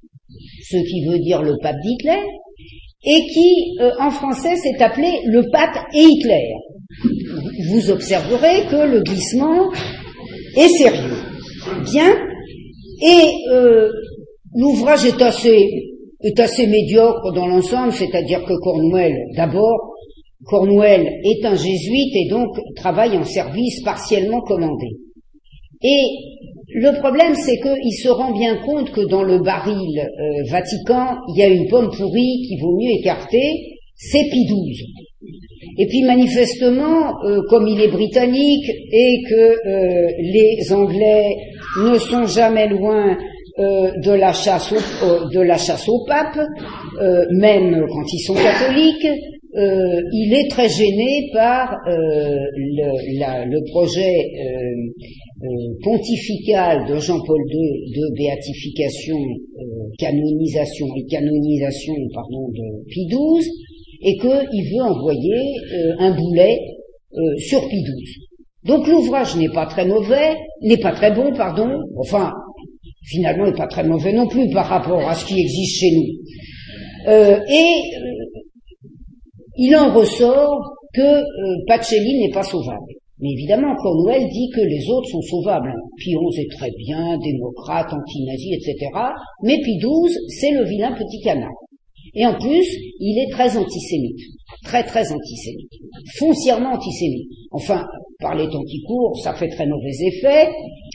ce qui veut dire le pape d'Hitler, et qui, euh, en français, s'est appelé le pape et Hitler. Vous observerez que le glissement est sérieux. Bien. Et euh, l'ouvrage est assez, est assez médiocre dans l'ensemble, c'est-à-dire que Cornwell, d'abord, Cornwell est un jésuite et donc travaille en service partiellement commandé. Et le problème, c'est qu'il se rend bien compte que dans le baril euh, Vatican, il y a une pomme pourrie qui vaut mieux écarter, c'est Pie douze. Et puis manifestement, euh, comme il est britannique et que euh, les Anglais ne sont jamais loin euh, de la chasse au, euh, de la chasse au pape, euh, même quand ils sont catholiques, euh, il est très gêné par euh, le, la, le projet euh, euh, pontifical de Jean-Paul deux de béatification, euh, canonisation et canonisation, pardon, de Pie douze, et qu'il veut envoyer euh, un boulet euh, sur Pie douze. Donc l'ouvrage n'est pas très mauvais, n'est pas très bon, pardon, enfin, finalement n'est pas très mauvais non plus par rapport à ce qui existe chez nous. Euh, et euh, il en ressort que euh, Pacelli n'est pas sauvable. Mais évidemment, Cornwell dit que les autres sont sauvables. Hein. Pie onze est très bien, démocrate, anti-nazi, et cetera. Mais Pie douze, c'est le vilain petit canard. Et en plus, il est très antisémite, très très antisémite, foncièrement antisémite. Enfin, par les temps qui courent, ça fait très mauvais effet.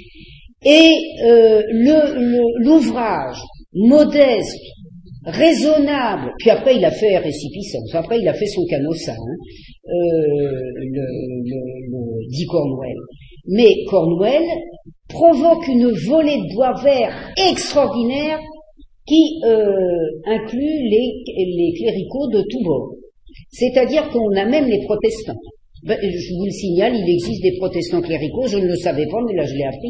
Et euh, le, le, l'ouvrage modeste, raisonnable, puis après il a fait récipicence, après il a fait son canossa, hein, euh, le, le, le dit Cornwell. Mais Cornwell provoque une volée de bois vert extraordinaire qui euh, inclut les, les cléricaux de tous bords. C'est-à-dire qu'on a même les protestants. Ben, je vous le signale, il existe des protestants cléricaux, je ne le savais pas, mais là je l'ai appris.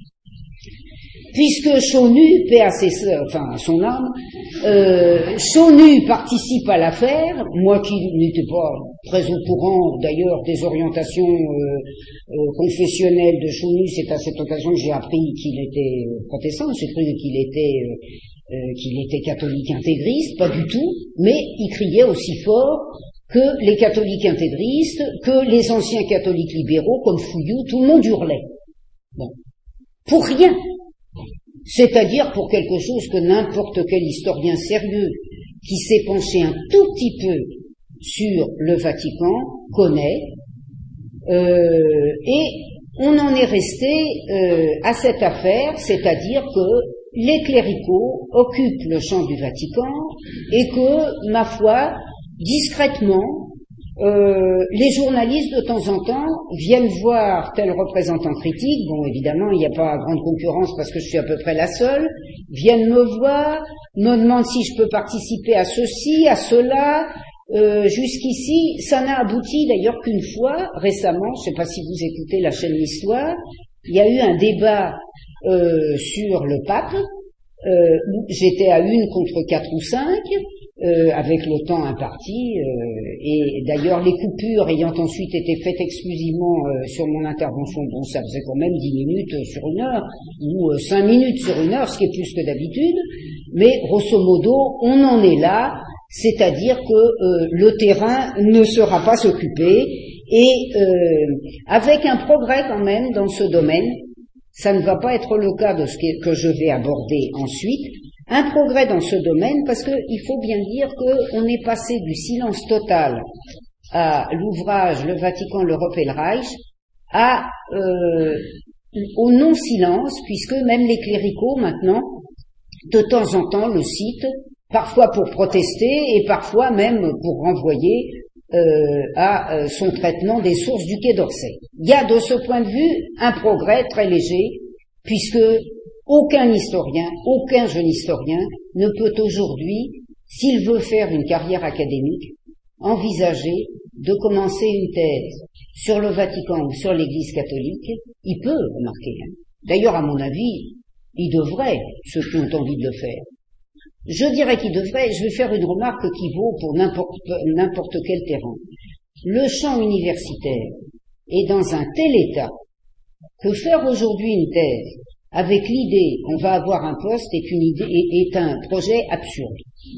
Puisque Chaunu, paix à ses sœurs, enfin à son âme, euh, Chaunu participe à l'affaire, moi qui n'étais pas très au courant d'ailleurs des orientations euh, euh, confessionnelles de Chaunu, c'est à cette occasion que j'ai appris qu'il était protestant, j'ai cru qu'il était euh, Euh, qu'il était catholique intégriste, pas du tout, mais il criait aussi fort que les catholiques intégristes, que les anciens catholiques libéraux, comme Fouillou, tout le monde hurlait. Bon. Pour rien. C'est-à-dire pour quelque chose que n'importe quel historien sérieux qui s'est penché un tout petit peu sur le Vatican connaît, euh, et on en est resté euh, à cette affaire, c'est-à-dire que les cléricaux occupent le champ du Vatican et que, ma foi, discrètement, euh, les journalistes de temps en temps viennent voir tel représentant critique, bon évidemment il n'y a pas grande concurrence parce que je suis à peu près la seule, viennent me voir, me demandent si je peux participer à ceci, à cela. Euh, jusqu'ici, ça n'a abouti d'ailleurs qu'une fois, récemment, je ne sais pas si vous écoutez la chaîne L'Histoire, il y a eu un débat Euh, sur le pape, euh, j'étais à une contre quatre ou cinq, euh, avec le temps imparti, euh, et d'ailleurs les coupures ayant ensuite été faites exclusivement euh, sur mon intervention, bon ça faisait quand même dix minutes sur une heure, ou euh, cinq minutes sur une heure, ce qui est plus que d'habitude, mais grosso modo, on en est là, c'est-à-dire que euh, le terrain ne sera pas occupé et euh, avec un progrès quand même dans ce domaine. Ça ne va pas être le cas de ce que je vais aborder ensuite. Un progrès dans ce domaine parce qu'il faut bien dire qu'on est passé du silence total à l'ouvrage Le Vatican, l'Europe et le Reich à euh, au non-silence, puisque même les cléricaux maintenant, de temps en temps, le citent, parfois pour protester et parfois même pour renvoyer euh, à euh, son traitement des sources du Quai d'Orsay. Il y a de ce point de vue un progrès très léger, puisque aucun historien, aucun jeune historien ne peut aujourd'hui, s'il veut faire une carrière académique, envisager de commencer une thèse sur le Vatican ou sur l'Église catholique. Il peut, remarquer. D'ailleurs, à mon avis, il devrait, ceux qui ont envie de le faire. Je dirais qu'il devrait, je vais faire une remarque qui vaut pour n'importe, n'importe quel terrain. Le champ universitaire est dans un tel état que faire aujourd'hui une thèse avec l'idée qu'on va avoir un poste est une idée, est, est un projet absurde.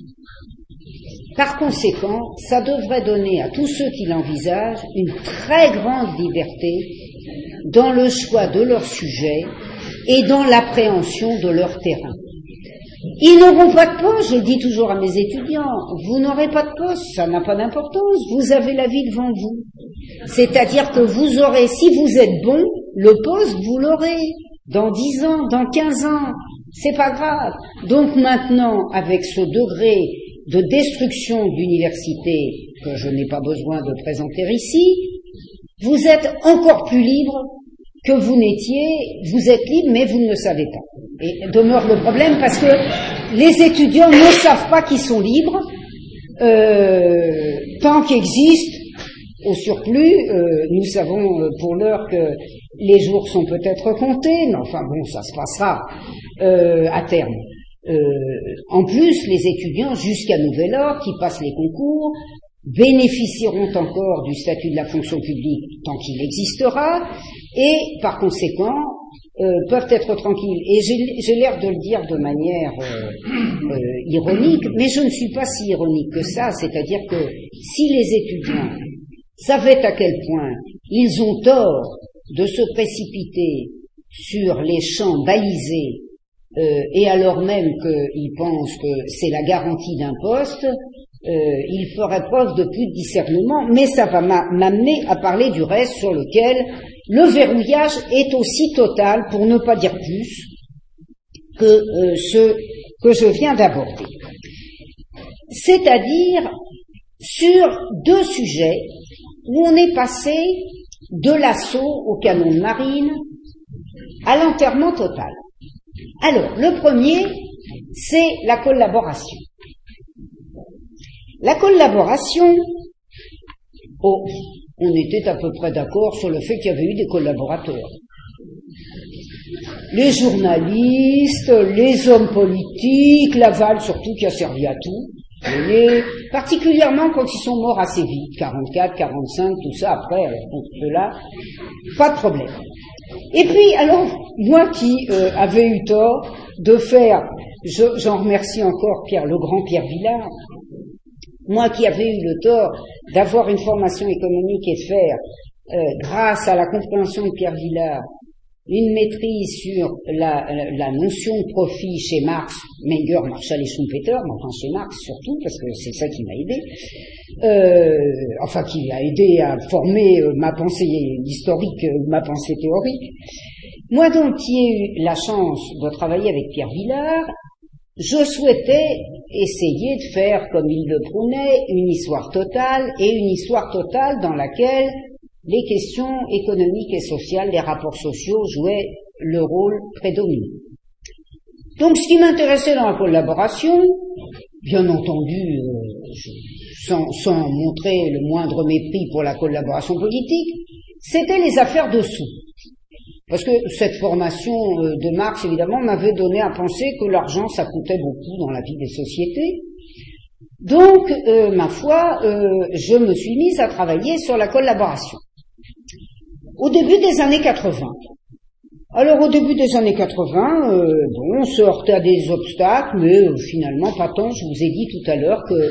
Par conséquent, ça devrait donner à tous ceux qui l'envisagent une très grande liberté dans le choix de leur sujet et dans l'appréhension de leur terrain. Ils n'auront pas de poste, je le dis toujours à mes étudiants, vous n'aurez pas de poste, ça n'a pas d'importance, vous avez la vie devant vous. C'est-à-dire que vous aurez, si vous êtes bon, le poste, vous l'aurez dans dix ans, dans quinze ans, c'est pas grave. Donc maintenant, avec ce degré de destruction de l'université que je n'ai pas besoin de présenter ici, vous êtes encore plus libre que vous n'étiez, vous êtes libre mais vous ne le savez pas. Et demeure le problème parce que les étudiants ne savent pas qu'ils sont libres, euh, tant qu'existent, au surplus, euh, nous savons euh, pour l'heure que les jours sont peut-être comptés, mais enfin bon, ça se passera euh, à terme. Euh, en plus, les étudiants, jusqu'à nouvel ordre, qui passent les concours, bénéficieront encore du statut de la fonction publique tant qu'il existera, et par conséquent, euh, peuvent être tranquilles. Et j'ai, j'ai l'air de le dire de manière euh, euh, ironique, mais je ne suis pas si ironique que ça, c'est-à-dire que si les étudiants savaient à quel point ils ont tort de se précipiter sur les champs balisés, euh, et alors même qu'ils pensent que c'est la garantie d'un poste, euh, ils feraient preuve de plus de discernement, mais ça va m'amener à parler du reste sur lequel le verrouillage est aussi total, pour ne pas dire plus, que euh, ce que je viens d'aborder. C'est-à-dire sur deux sujets où on est passé de l'assaut au canon de marine à l'enterrement total. Alors, le premier, c'est la collaboration. La collaboration, oh, on était à peu près d'accord sur le fait qu'il y avait eu des collaborateurs. Les journalistes, les hommes politiques, Laval surtout qui a servi à tout. Vous voyez, particulièrement quand ils sont morts assez vite, quarante-quatre, quarante-cinq, tout ça, après, bon, ceux-là, pas de problème. Et puis, alors, moi qui euh, avais eu tort de faire, je, j'en remercie encore Pierre, le grand Pierre Villard, moi qui avais eu le tort d'avoir une formation économique et de faire, euh, grâce à la compréhension de Pierre Villard, une maîtrise sur la, la, la notion de profit chez Marx, Menger, Marshall et Schumpeter, mais enfin chez Marx surtout, parce que c'est ça qui m'a aidé, euh, enfin qui a aidé à former euh, ma pensée historique, euh, ma pensée théorique. Moi donc qui ai eu la chance de travailler avec Pierre Villard, je souhaitais essayer de faire, comme il le prônait, une histoire totale, et une histoire totale dans laquelle les questions économiques et sociales, les rapports sociaux jouaient le rôle prédominant. Donc ce qui m'intéressait dans la collaboration, bien entendu, euh, sans, sans montrer le moindre mépris pour la collaboration politique, c'était les affaires de sous. Parce que cette formation euh, de Marx, évidemment, m'avait donné à penser que l'argent, ça coûtait beaucoup dans la vie des sociétés. Donc, euh, ma foi, euh, je me suis mise à travailler sur la collaboration. Au début des années quatre-vingts. Alors au début des années quatre-vingts, euh, bon, on se heurtait à des obstacles, mais euh, finalement pas tant. Je vous ai dit tout à l'heure que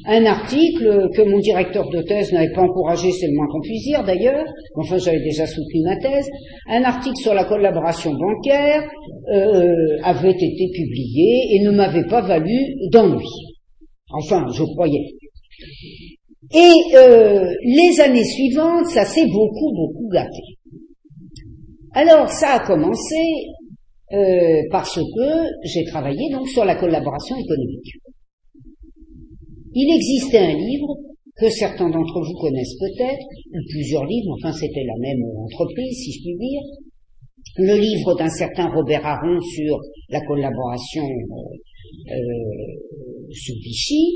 un article que mon directeur de thèse n'avait pas encouragé, c'est le moins qu'on puisse dire d'ailleurs, enfin j'avais déjà soutenu ma thèse, un article sur la collaboration bancaire euh, avait été publié et ne m'avait pas valu d'ennui. Enfin, je croyais. Et euh, les années suivantes, ça s'est beaucoup, beaucoup gâté. Alors, ça a commencé euh, parce que j'ai travaillé donc sur la collaboration économique. Il existait un livre que certains d'entre vous connaissent peut-être, ou plusieurs livres, enfin c'était la même entreprise, si je puis dire, le livre d'un certain Robert Aron sur la collaboration euh, euh, sous Vichy,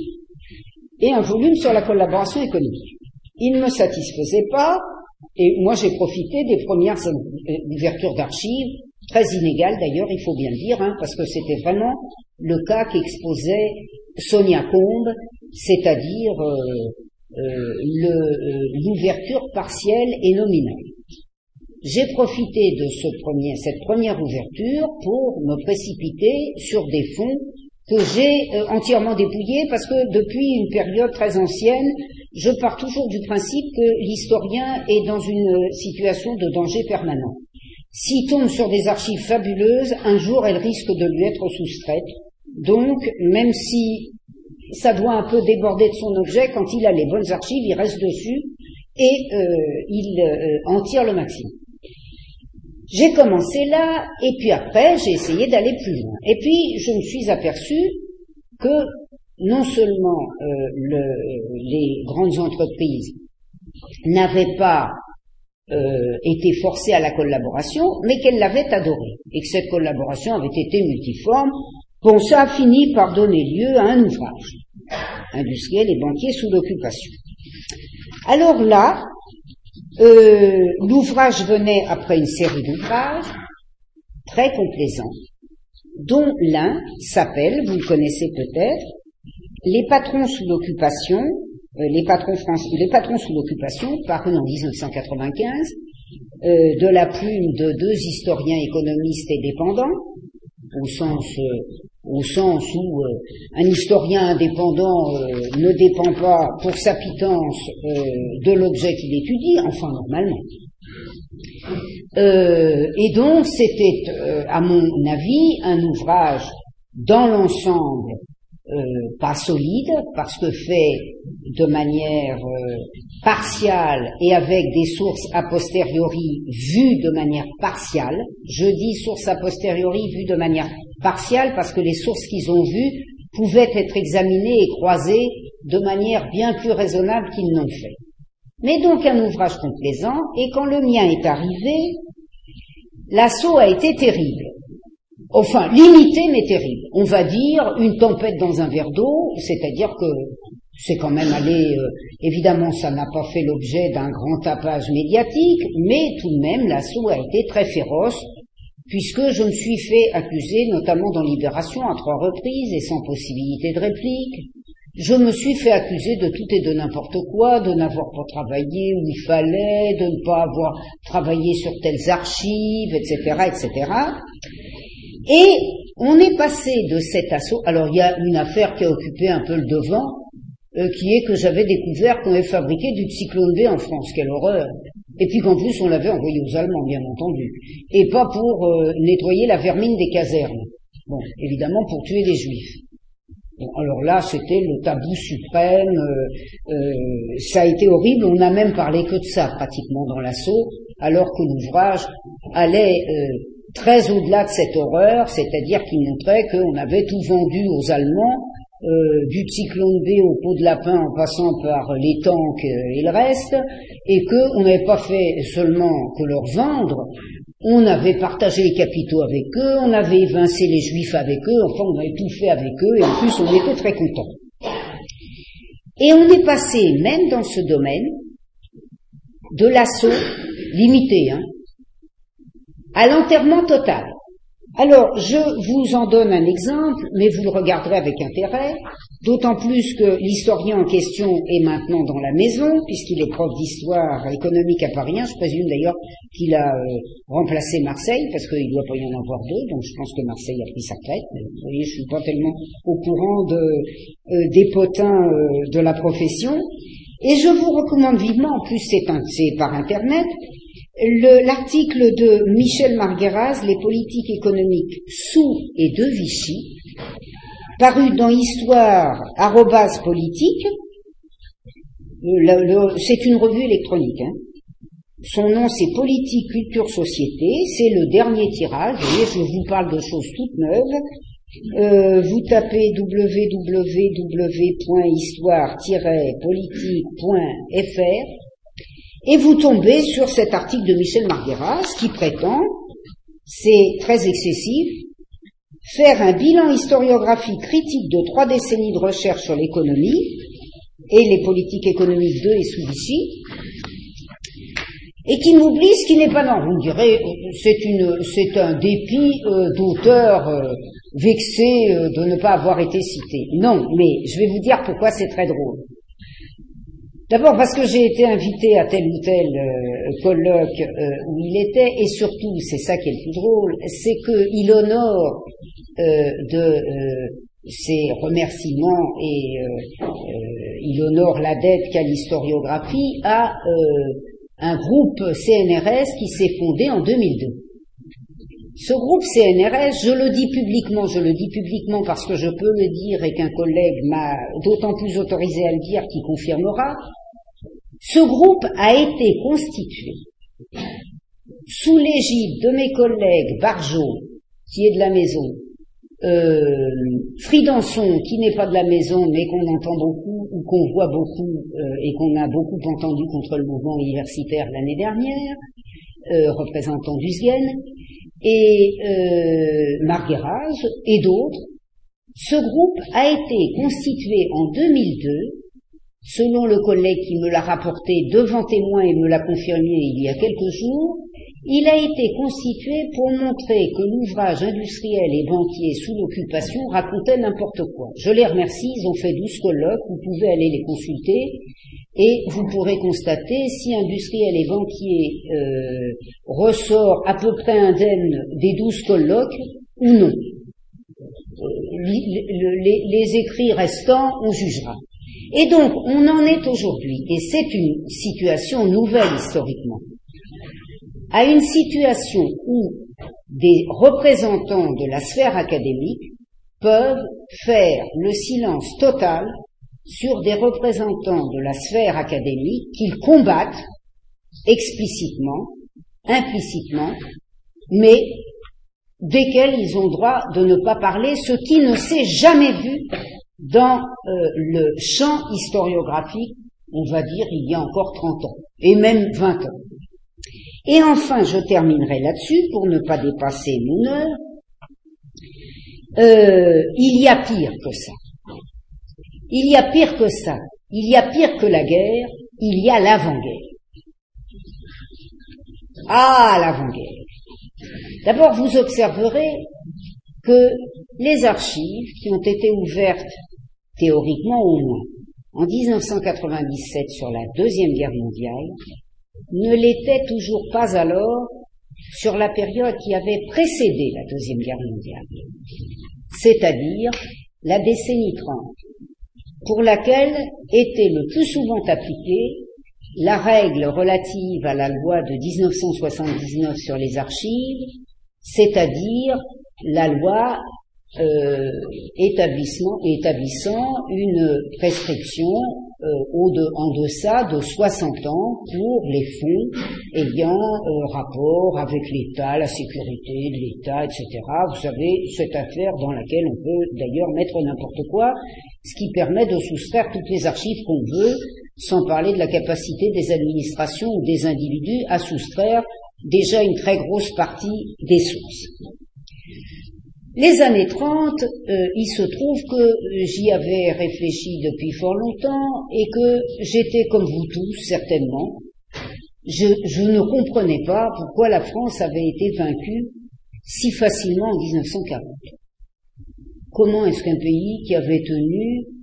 et un volume sur la collaboration économique. Il ne me satisfaisait pas, et moi j'ai profité des premières ouvertures d'archives, très inégales d'ailleurs, il faut bien le dire, hein, parce que c'était vraiment le cas qu'exposait Sonia Combe, c'est-à-dire euh, euh, le, euh, l'ouverture partielle et nominale. J'ai profité de ce premier, cette première ouverture pour me précipiter sur des fonds que j'ai euh, entièrement dépouillés parce que depuis une période très ancienne, je pars toujours du principe que l'historien est dans une situation de danger permanent. S'il tombe sur des archives fabuleuses, un jour elles risquent de lui être soustraites. Donc, même si ça doit un peu déborder de son objet, quand il a les bonnes archives, il reste dessus et euh, il euh, en tire le maximum. J'ai commencé là, et puis après, j'ai essayé d'aller plus loin. Et puis, je me suis aperçu que non seulement euh, le, les grandes entreprises n'avaient pas euh, été forcées à la collaboration, mais qu'elles l'avaient adorée, et que cette collaboration avait été multiforme. Bon, ça a fini par donner lieu à un ouvrage, Industriels et banquiers sous l'occupation. Alors là, euh, l'ouvrage venait après une série d'ouvrages très complaisants, dont l'un s'appelle, vous le connaissez peut-être, Les patrons sous l'occupation, euh, les patrons français, les patrons sous l'occupation, paru en dix-neuf cent quatre-vingt-quinze, euh, de la plume de deux historiens économistes et dépendants, au sens euh, au sens où euh, un historien indépendant euh, ne dépend pas pour sa pitance euh, de l'objet qu'il étudie, enfin normalement. Euh, et donc c'était, euh, à mon avis, un ouvrage dans l'ensemble euh, pas solide, parce que fait de manière euh, partiale et avec des sources a posteriori vues de manière partiale. Je dis sources a posteriori vues de manière partiale parce que les sources qu'ils ont vues pouvaient être examinées et croisées de manière bien plus raisonnable qu'ils n'ont fait. Mais donc un ouvrage complaisant, et quand le mien est arrivé, l'assaut a été terrible. Enfin, limité mais terrible. On va dire une tempête dans un verre d'eau, c'est-à-dire que c'est quand même allé, euh, évidemment ça n'a pas fait l'objet d'un grand tapage médiatique, mais tout de même l'assaut a été très féroce, puisque je me suis fait accuser, notamment dans Libération, à trois reprises et sans possibilité de réplique. Je me suis fait accuser de tout et de n'importe quoi, de n'avoir pas travaillé où il fallait, de ne pas avoir travaillé sur telles archives, et cetera, et cetera. Et on est passé de cet assaut. Alors il y a une affaire qui a occupé un peu le devant, euh, qui est que j'avais découvert qu'on avait fabriqué du cyclone B en France. Quelle horreur! Et puis qu'en plus on l'avait envoyé aux Allemands, bien entendu, et pas pour euh, nettoyer la vermine des casernes. Bon, évidemment pour tuer les Juifs. Bon, alors là, c'était le tabou suprême, euh, euh, ça a été horrible, on n'a même parlé que de ça pratiquement dans l'assaut, alors que l'ouvrage allait euh, très au-delà de cette horreur, c'est-à-dire qu'il montrait qu'on avait tout vendu aux Allemands, euh, du cyclone B au pot de lapin en passant par les tanks et le reste, et qu'on n'avait pas fait seulement que leur vendre, on avait partagé les capitaux avec eux, on avait évincé les Juifs avec eux, enfin on avait tout fait avec eux, et en plus on était très contents. Et on est passé, même dans ce domaine, de l'assaut limité, hein, à l'enterrement total. Alors, je vous en donne un exemple, mais vous le regarderez avec intérêt. d'autant plus que l'historien en question est maintenant dans la maison, puisqu'il est prof d'histoire économique à Paris un. Je présume d'ailleurs qu'il a euh, remplacé Marseille, parce qu'il ne doit pas y en avoir deux, donc je pense que Marseille a pris sa retraite. Mais vous voyez, je suis pas tellement au courant de, euh, des potins euh, de la profession. Et je vous recommande vivement, en plus c'est, un, c'est par Internet, le, l'article de Michel Margueraz, Les politiques économiques sous et de Vichy, paru dans Histoire arobase politique. Le, le, c'est une revue électronique. Hein. Son nom c'est Politique, Culture, Société. C'est le dernier tirage. Vous voyez, je vous parle de choses toutes neuves. Euh, vous tapez w w w point histoire tiret politique point f r et vous tombez sur cet article de Michel Margueraz qui prétend, c'est très excessif, faire un bilan historiographique critique de trois décennies de recherche sur l'économie et les politiques économiques de et sous Vichy, et qui m'oublie ce qui n'est pas non. Vous me direz, c'est une, c'est un dépit euh, d'auteur euh, vexé euh, de ne pas avoir été cité. Non, mais je vais vous dire pourquoi c'est très drôle. D'abord parce que j'ai été invité à tel ou tel euh, colloque euh, où il était, et surtout, c'est ça qui est le plus drôle, c'est qu'il honore euh, de euh, ses remerciements et euh, euh, il honore la dette qu'a l'historiographie à euh, un groupe C N R S qui s'est fondé en deux mille deux. Ce groupe C N R S, je le dis publiquement, je le dis publiquement parce que je peux le dire et qu'un collègue m'a d'autant plus autorisé à le dire qu'il confirmera. Ce groupe a été constitué sous l'égide de mes collègues Barjot, qui est de la maison, euh, Fridanson, qui n'est pas de la maison, mais qu'on entend beaucoup, ou qu'on voit beaucoup, euh, et qu'on a beaucoup entendu contre le mouvement universitaire l'année dernière, euh, représentant d'Uzgen, et euh, Margueraz, et d'autres. Ce groupe a été constitué en deux mille deux, selon le collègue qui me l'a rapporté devant témoin et me l'a confirmé il y a quelques jours. Il a été constitué pour montrer que l'ouvrage industriel et banquier sous l'occupation racontait n'importe quoi. Je les remercie, ils ont fait douze colloques, vous pouvez aller les consulter et vous pourrez constater si industriel et banquier euh, ressort à peu près indemne des douze colloques ou non. Euh, les, les, les écrits restants, on jugera. Et donc, on en est aujourd'hui, et c'est une situation nouvelle historiquement, à une situation où des représentants de la sphère académique peuvent faire le silence total sur des représentants de la sphère académique qu'ils combattent explicitement, implicitement, mais desquels ils ont droit de ne pas parler, ce qui ne s'est jamais vu dans euh, le champ historiographique, on va dire, il y a encore trente ans, et même vingt ans. Et enfin, je terminerai là-dessus, pour ne pas dépasser mon heure, euh, il y a pire que ça. Il y a pire que ça. Il y a pire que la guerre, il y a l'avant-guerre. Ah, l'avant-guerre. D'abord, vous observerez que les archives qui ont été ouvertes, théoriquement au moins, en dix-neuf cent quatre-vingt-dix-sept sur la Deuxième Guerre mondiale, ne l'étaient toujours pas alors sur la période qui avait précédé la Deuxième Guerre mondiale, c'est-à-dire la décennie trente, pour laquelle était le plus souvent appliquée la règle relative à la loi de dix-neuf cent soixante-dix-neuf sur les archives, c'est-à-dire la loi euh, établissement, établissant une prescription euh, au de, en deçà de soixante ans pour les fonds ayant euh, rapport avec l'État, la sécurité de l'État, et cetera. Vous savez, cette affaire dans laquelle on peut d'ailleurs mettre n'importe quoi, ce qui permet de soustraire toutes les archives qu'on veut, sans parler de la capacité des administrations ou des individus à soustraire déjà une très grosse partie des sources. Les années trente, euh, il se trouve que j'y avais réfléchi depuis fort longtemps et que j'étais comme vous tous, certainement. Je, je ne comprenais pas pourquoi la France avait été vaincue si facilement en dix-neuf cent quarante. Comment est-ce qu'un pays qui avait tenu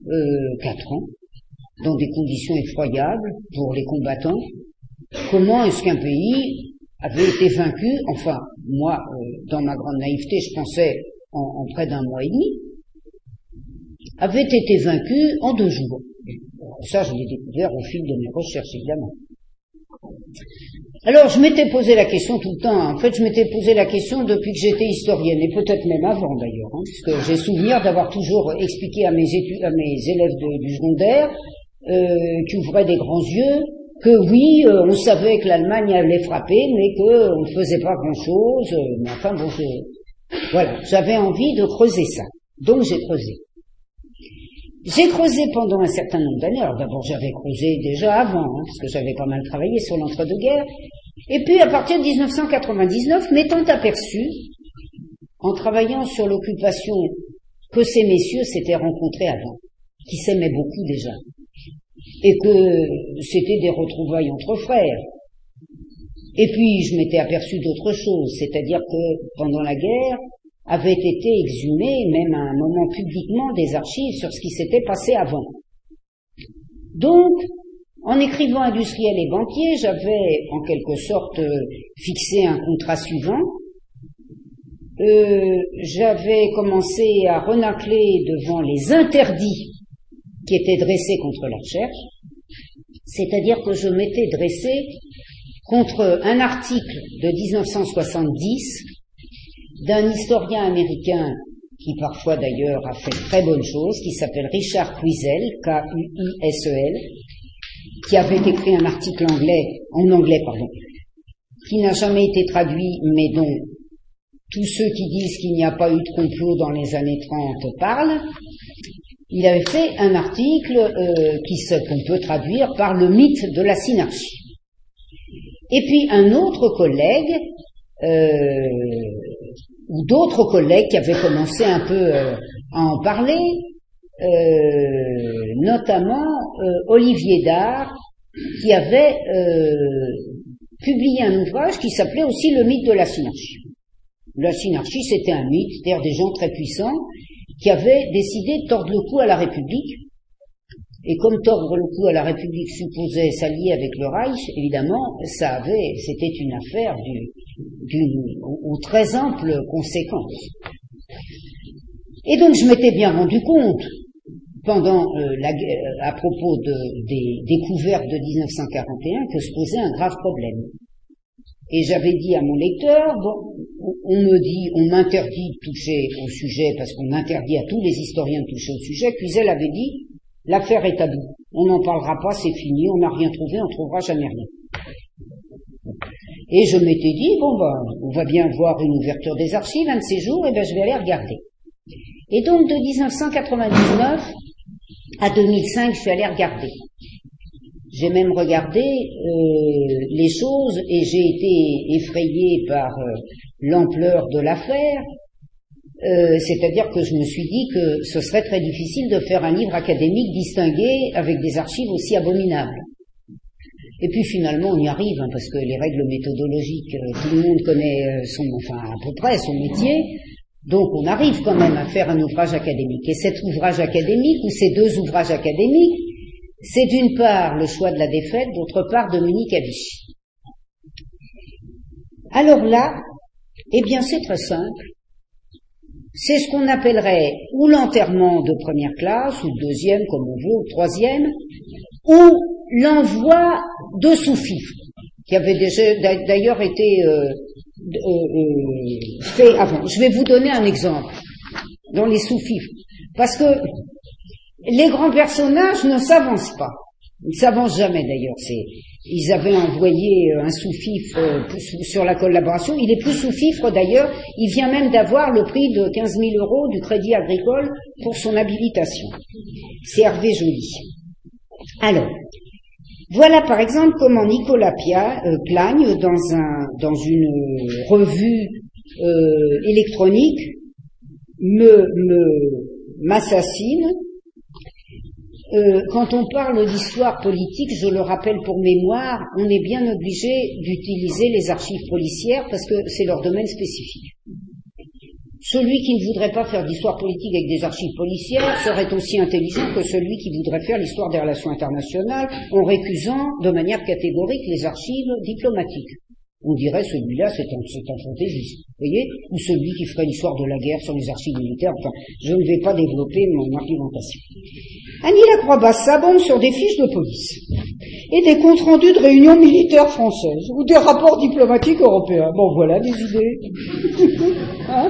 euh, quatre ans, dans des conditions effroyables pour les combattants. Comment est-ce qu'un pays avait été vaincu, enfin, moi, euh, dans ma grande naïveté, je pensais en, en près d'un mois et demi, avait été vaincu en deux jours. Ça, je l'ai découvert au fil de mes recherches, évidemment. Alors, je m'étais posé la question tout le temps. En fait, je m'étais posé la question depuis que j'étais historienne, et peut-être même avant d'ailleurs, hein, puisque j'ai souvenir d'avoir toujours expliqué à mes, études, à mes élèves de, du secondaire, euh, qui ouvraient des grands yeux, que oui, euh, on savait que l'Allemagne allait frapper, mais qu'on ne faisait pas grand-chose. Euh, mais enfin, bon, je, voilà, j'avais envie de creuser ça. Donc, j'ai creusé. J'ai creusé pendant un certain nombre d'années. Alors d'abord, j'avais creusé déjà avant, hein, parce que j'avais pas mal travaillé sur l'entre-deux-guerres. Et puis, à partir de dix-neuf cent quatre-vingt-dix-neuf, m'étant aperçu, en travaillant sur l'occupation, que ces messieurs s'étaient rencontrés avant, qui s'aimaient beaucoup déjà, et que c'était des retrouvailles entre frères. Et puis, je m'étais aperçu d'autre chose, c'est-à-dire que pendant la guerre, avaient été exhumées, même à un moment publiquement, des archives sur ce qui s'était passé avant. Donc, en écrivant Industriels et banquiers, j'avais en quelque sorte euh, fixé un contrat suivant. Euh, j'avais commencé à renacler devant les interdits qui étaient dressés contre la recherche, c'est-à-dire que je m'étais dressé contre un article de dix-neuf cent soixante-dix d'un historien américain qui parfois d'ailleurs a fait très bonnes choses, qui s'appelle Richard Quisel, K U I S E L, qui avait écrit un article anglais, en anglais, pardon, qui n'a jamais été traduit, mais dont tous ceux qui disent qu'il n'y a pas eu de complot dans les années trente parlent. Il avait fait un article euh, qui se, qu'on peut traduire par le mythe de la synarchie. Et puis un autre collègue, euh, ou d'autres collègues qui avaient commencé un peu euh, à en parler, euh, notamment euh, Olivier Dard, qui avait euh, publié un ouvrage qui s'appelait aussi Le mythe de la synarchie. La synarchie, c'était un mythe, c'est-à-dire des gens très puissants qui avaient décidé de tordre le cou à la République. Et comme tordre le cou à la République supposait s'allier avec le Reich, évidemment, ça avait, c'était une affaire du, d'une, aux très amples conséquences. Et donc, je m'étais bien rendu compte, pendant euh, la, à propos de, des découvertes de dix-neuf cent quarante et un, que se posait un grave problème. Et j'avais dit à mon lecteur, bon, on me dit, on m'interdit de toucher au sujet, parce qu'on interdit à tous les historiens de toucher au sujet, puis elle avait dit, l'affaire est taboue, on n'en parlera pas, c'est fini, on n'a rien trouvé, on trouvera jamais rien. Et je m'étais dit, bon ben, on va bien voir une ouverture des archives, un de ces jours, et ben je vais aller regarder. Et donc de dix-neuf cent quatre-vingt-dix-neuf à deux mille cinq, je suis allé regarder. J'ai même regardé euh, les choses et j'ai été effrayé par euh, l'ampleur de l'affaire. Euh, c'est-à-dire que je me suis dit que ce serait très difficile de faire un livre académique distingué avec des archives aussi abominables. Et puis finalement on y arrive, hein, parce que les règles méthodologiques, euh, tout le monde connaît euh, son, enfin à peu près son métier, donc on arrive quand même à faire un ouvrage académique. Et cet ouvrage académique, ou ces deux ouvrages académiques, c'est d'une part le choix de la défaite, d'autre part Dominique à Vichy. Alors là, eh bien c'est très simple. C'est ce qu'on appellerait ou l'enterrement de première classe, ou de deuxième comme on veut, ou troisième, ou l'envoi de sous-fifres, qui avait déjà d'ailleurs été euh, euh, fait avant. Je vais vous donner un exemple dans les sous-fifres, parce que les grands personnages ne s'avancent pas. Ils ne s'avancent jamais d'ailleurs. C'est, ils avaient envoyé un sous-fifre euh, sur la collaboration. Il est plus sous-fifre d'ailleurs. Il vient même d'avoir le prix de quinze mille euros du Crédit Agricole pour son habilitation. C'est Hervé Joly. Alors, voilà par exemple comment Nicolas Pia, euh, Plagne, dans, un, dans une revue euh, électronique, me, me, m'assassine. Euh, quand on parle d'histoire politique, je le rappelle pour mémoire, on est bien obligé d'utiliser les archives policières parce que c'est leur domaine spécifique. Celui qui ne voudrait pas faire d'histoire politique avec des archives policières serait aussi intelligent que celui qui voudrait faire l'histoire des relations internationales en récusant de manière catégorique les archives diplomatiques. On dirait celui-là, c'est un, c'est un fantaisiste, vous voyez, ou celui qui ferait l'histoire de la guerre sur les archives militaires. Enfin, je ne vais pas développer mon argumentation. Annie Lacroix-Basse s'abonde sur des fiches de police et des comptes rendus de réunions militaires françaises ou des rapports diplomatiques européens. Bon, voilà des idées. Hein?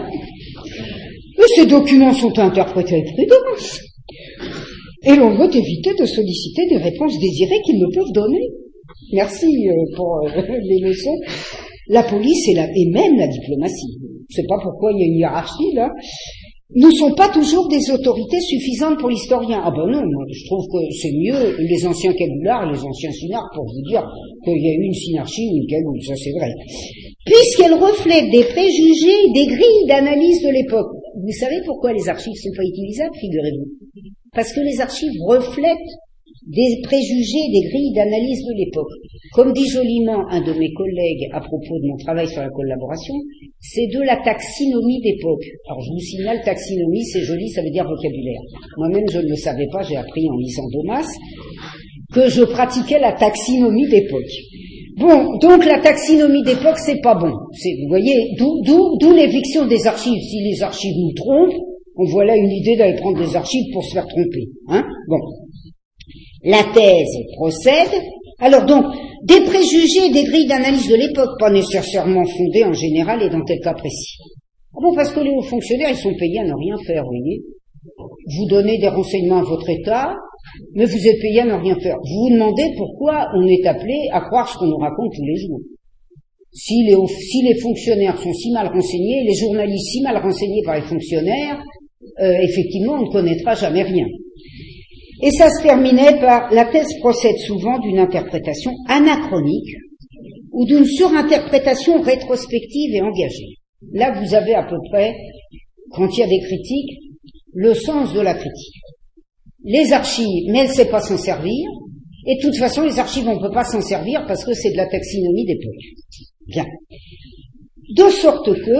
Et ces documents sont interprétés avec prudence. Et l'on veut éviter de solliciter des réponses désirées qu'ils ne peuvent donner. Merci pour les leçons. La police et, la, et même la diplomatie. Je ne sais pas pourquoi il y a une hiérarchie là. Ne sont pas toujours des autorités suffisantes pour l'historien. Ah ben non, moi je trouve que c'est mieux les anciens caboulards, les anciens synarques pour vous dire qu'il y a eu une synarchie ou une cagoule, ça c'est vrai. Puisqu'elles reflètent des préjugés, des grilles d'analyse de l'époque. Vous savez pourquoi les archives ne sont pas utilisables, figurez-vous? Parce que les archives reflètent des préjugés, des grilles d'analyse de l'époque. Comme dit joliment un de mes collègues à propos de mon travail sur la collaboration, c'est de la taxinomie d'époque. Alors je vous signale, taxinomie, c'est joli, ça veut dire vocabulaire. Moi-même, je ne le savais pas, j'ai appris en lisant Domas que je pratiquais la taxinomie d'époque. Bon, donc la taxinomie d'époque, c'est pas bon. C'est, vous voyez, d'où, d'où, d'où l'éviction des archives. Si les archives nous trompent, on voit là une idée d'aller prendre des archives pour se faire tromper. Hein? Bon. La thèse procède. Alors donc, des préjugés, des grilles d'analyse de l'époque, pas nécessairement fondées en général et dans tel cas précis. Ah bon, parce que les hauts fonctionnaires, ils sont payés à ne rien faire, vous voyez. Vous donnez des renseignements à votre État, mais vous êtes payé à ne rien faire. Vous vous demandez pourquoi on est appelé à croire ce qu'on nous raconte tous les jours. Si les, hauts, si les fonctionnaires sont si mal renseignés, les journalistes si mal renseignés par les fonctionnaires, euh, effectivement, on ne connaîtra jamais rien. Et ça se terminait par, la thèse procède souvent d'une interprétation anachronique ou d'une surinterprétation rétrospective et engagée. Là, vous avez à peu près, quand il y a des critiques, le sens de la critique. Les archives, mais elle ne sait pas s'en servir, et de toute façon, les archives, on ne peut pas s'en servir parce que c'est de la taxinomie d'époque. Bien. De sorte que,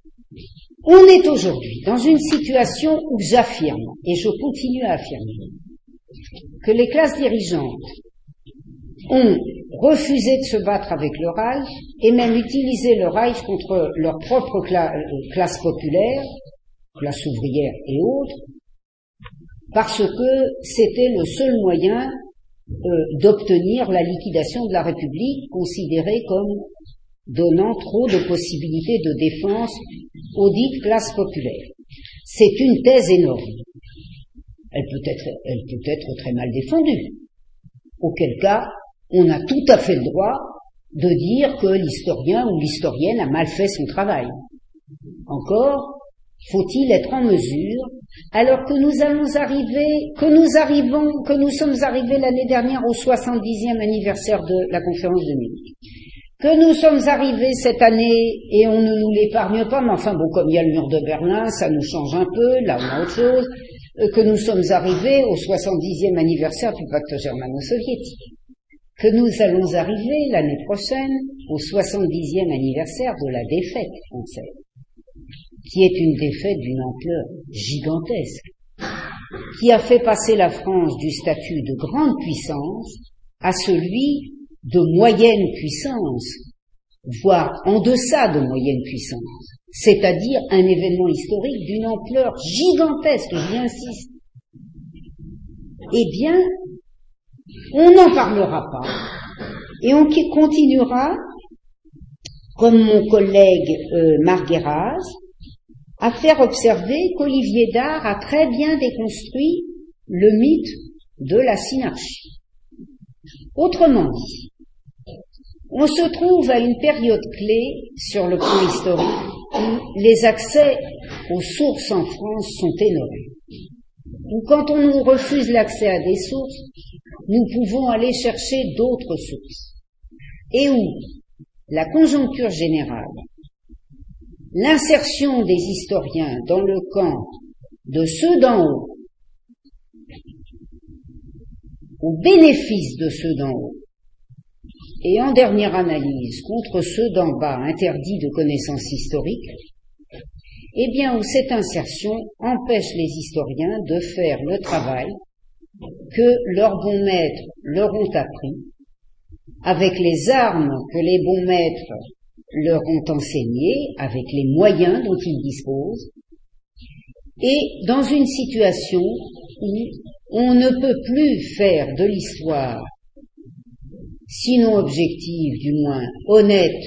on est aujourd'hui dans une situation où j'affirme, et je continue à affirmer, que les classes dirigeantes ont refusé de se battre avec le Reich et même utilisé le Reich contre leur propre cla- classe populaire, classe ouvrière et autres, parce que c'était le seul moyen euh, d'obtenir la liquidation de la République, considérée comme donnant trop de possibilités de défense aux dites classes populaires. C'est une thèse énorme. Elle peut être, elle peut être très mal défendue. Auquel cas, on a tout à fait le droit de dire que l'historien ou l'historienne a mal fait son travail. Encore, faut-il être en mesure, alors que nous allons arriver, que nous arrivons, que nous sommes arrivés l'année dernière au soixante-dixième anniversaire de la conférence de Munich, que nous sommes arrivés cette année, et on ne nous l'épargne pas, mais enfin bon, comme il y a le mur de Berlin, ça nous change un peu, là on a autre chose, que nous sommes arrivés au soixante-dixième anniversaire du pacte germano-soviétique, que nous allons arriver l'année prochaine au soixante-dixième anniversaire de la défaite française, qui est une défaite d'une ampleur gigantesque, qui a fait passer la France du statut de grande puissance à celui de moyenne puissance, voire en deçà de moyenne puissance, c'est-à-dire un événement historique d'une ampleur gigantesque, j'y insiste. Eh bien, on n'en parlera pas, et on continuera, comme mon collègue euh, Margueraz, à faire observer qu'Olivier Dard a très bien déconstruit le mythe de la synarchie. Autrement dit, on se trouve à une période clé sur le plan historique où les accès aux sources en France sont énormes. Où quand on nous refuse l'accès à des sources, nous pouvons aller chercher d'autres sources. Et où la conjoncture générale, l'insertion des historiens dans le camp de ceux d'en haut, au bénéfice de ceux d'en haut, et en dernière analyse contre ceux d'en bas interdits de connaissances historiques, eh bien où cette insertion empêche les historiens de faire le travail que leurs bons maîtres leur ont appris, avec les armes que les bons maîtres leur ont enseignées, avec les moyens dont ils disposent, et dans une situation où on ne peut plus faire de l'histoire, sinon objective, du moins honnête,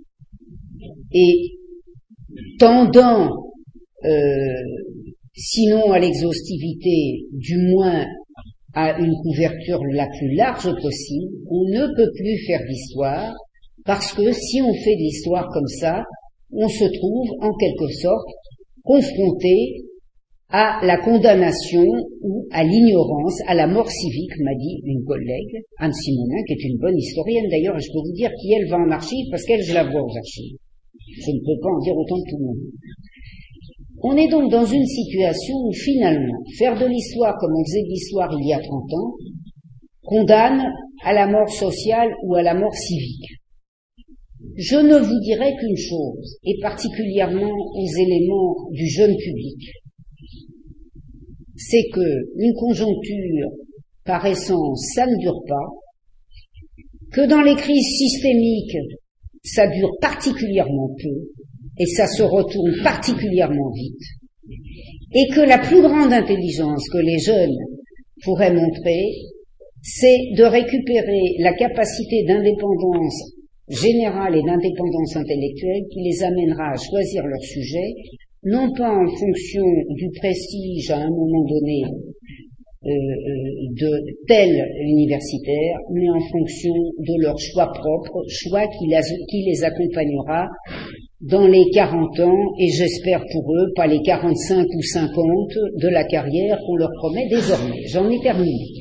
et tendant, euh, sinon à l'exhaustivité, du moins à une couverture la plus large possible, on ne peut plus faire d'histoire, parce que si on fait de l'histoire comme ça, on se trouve en quelque sorte confronté à la condamnation ou à l'ignorance, à la mort civique, m'a dit une collègue, Anne Simonin, qui est une bonne historienne d'ailleurs, et je peux vous dire qui elle va en archives, parce qu'elle, je la vois aux archives. Je ne peux pas en dire autant que tout le monde. On est donc dans une situation où finalement, faire de l'histoire comme on faisait de l'histoire il y a trente ans, condamne à la mort sociale ou à la mort civique. Je ne vous dirai qu'une chose, et particulièrement aux éléments du jeune public, c'est que une conjoncture par essence, ça ne dure pas, que dans les crises systémiques, ça dure particulièrement peu, et ça se retourne particulièrement vite, et que la plus grande intelligence que les jeunes pourraient montrer, c'est de récupérer la capacité d'indépendance générale et d'indépendance intellectuelle qui les amènera à choisir leur sujet, non pas en fonction du prestige à un moment donné euh, de tel universitaire, mais en fonction de leur choix propre, choix qui, la, qui les accompagnera dans les quarante ans, et j'espère pour eux, pas les quarante-cinq ou cinquante de la carrière qu'on leur promet désormais. J'en ai terminé.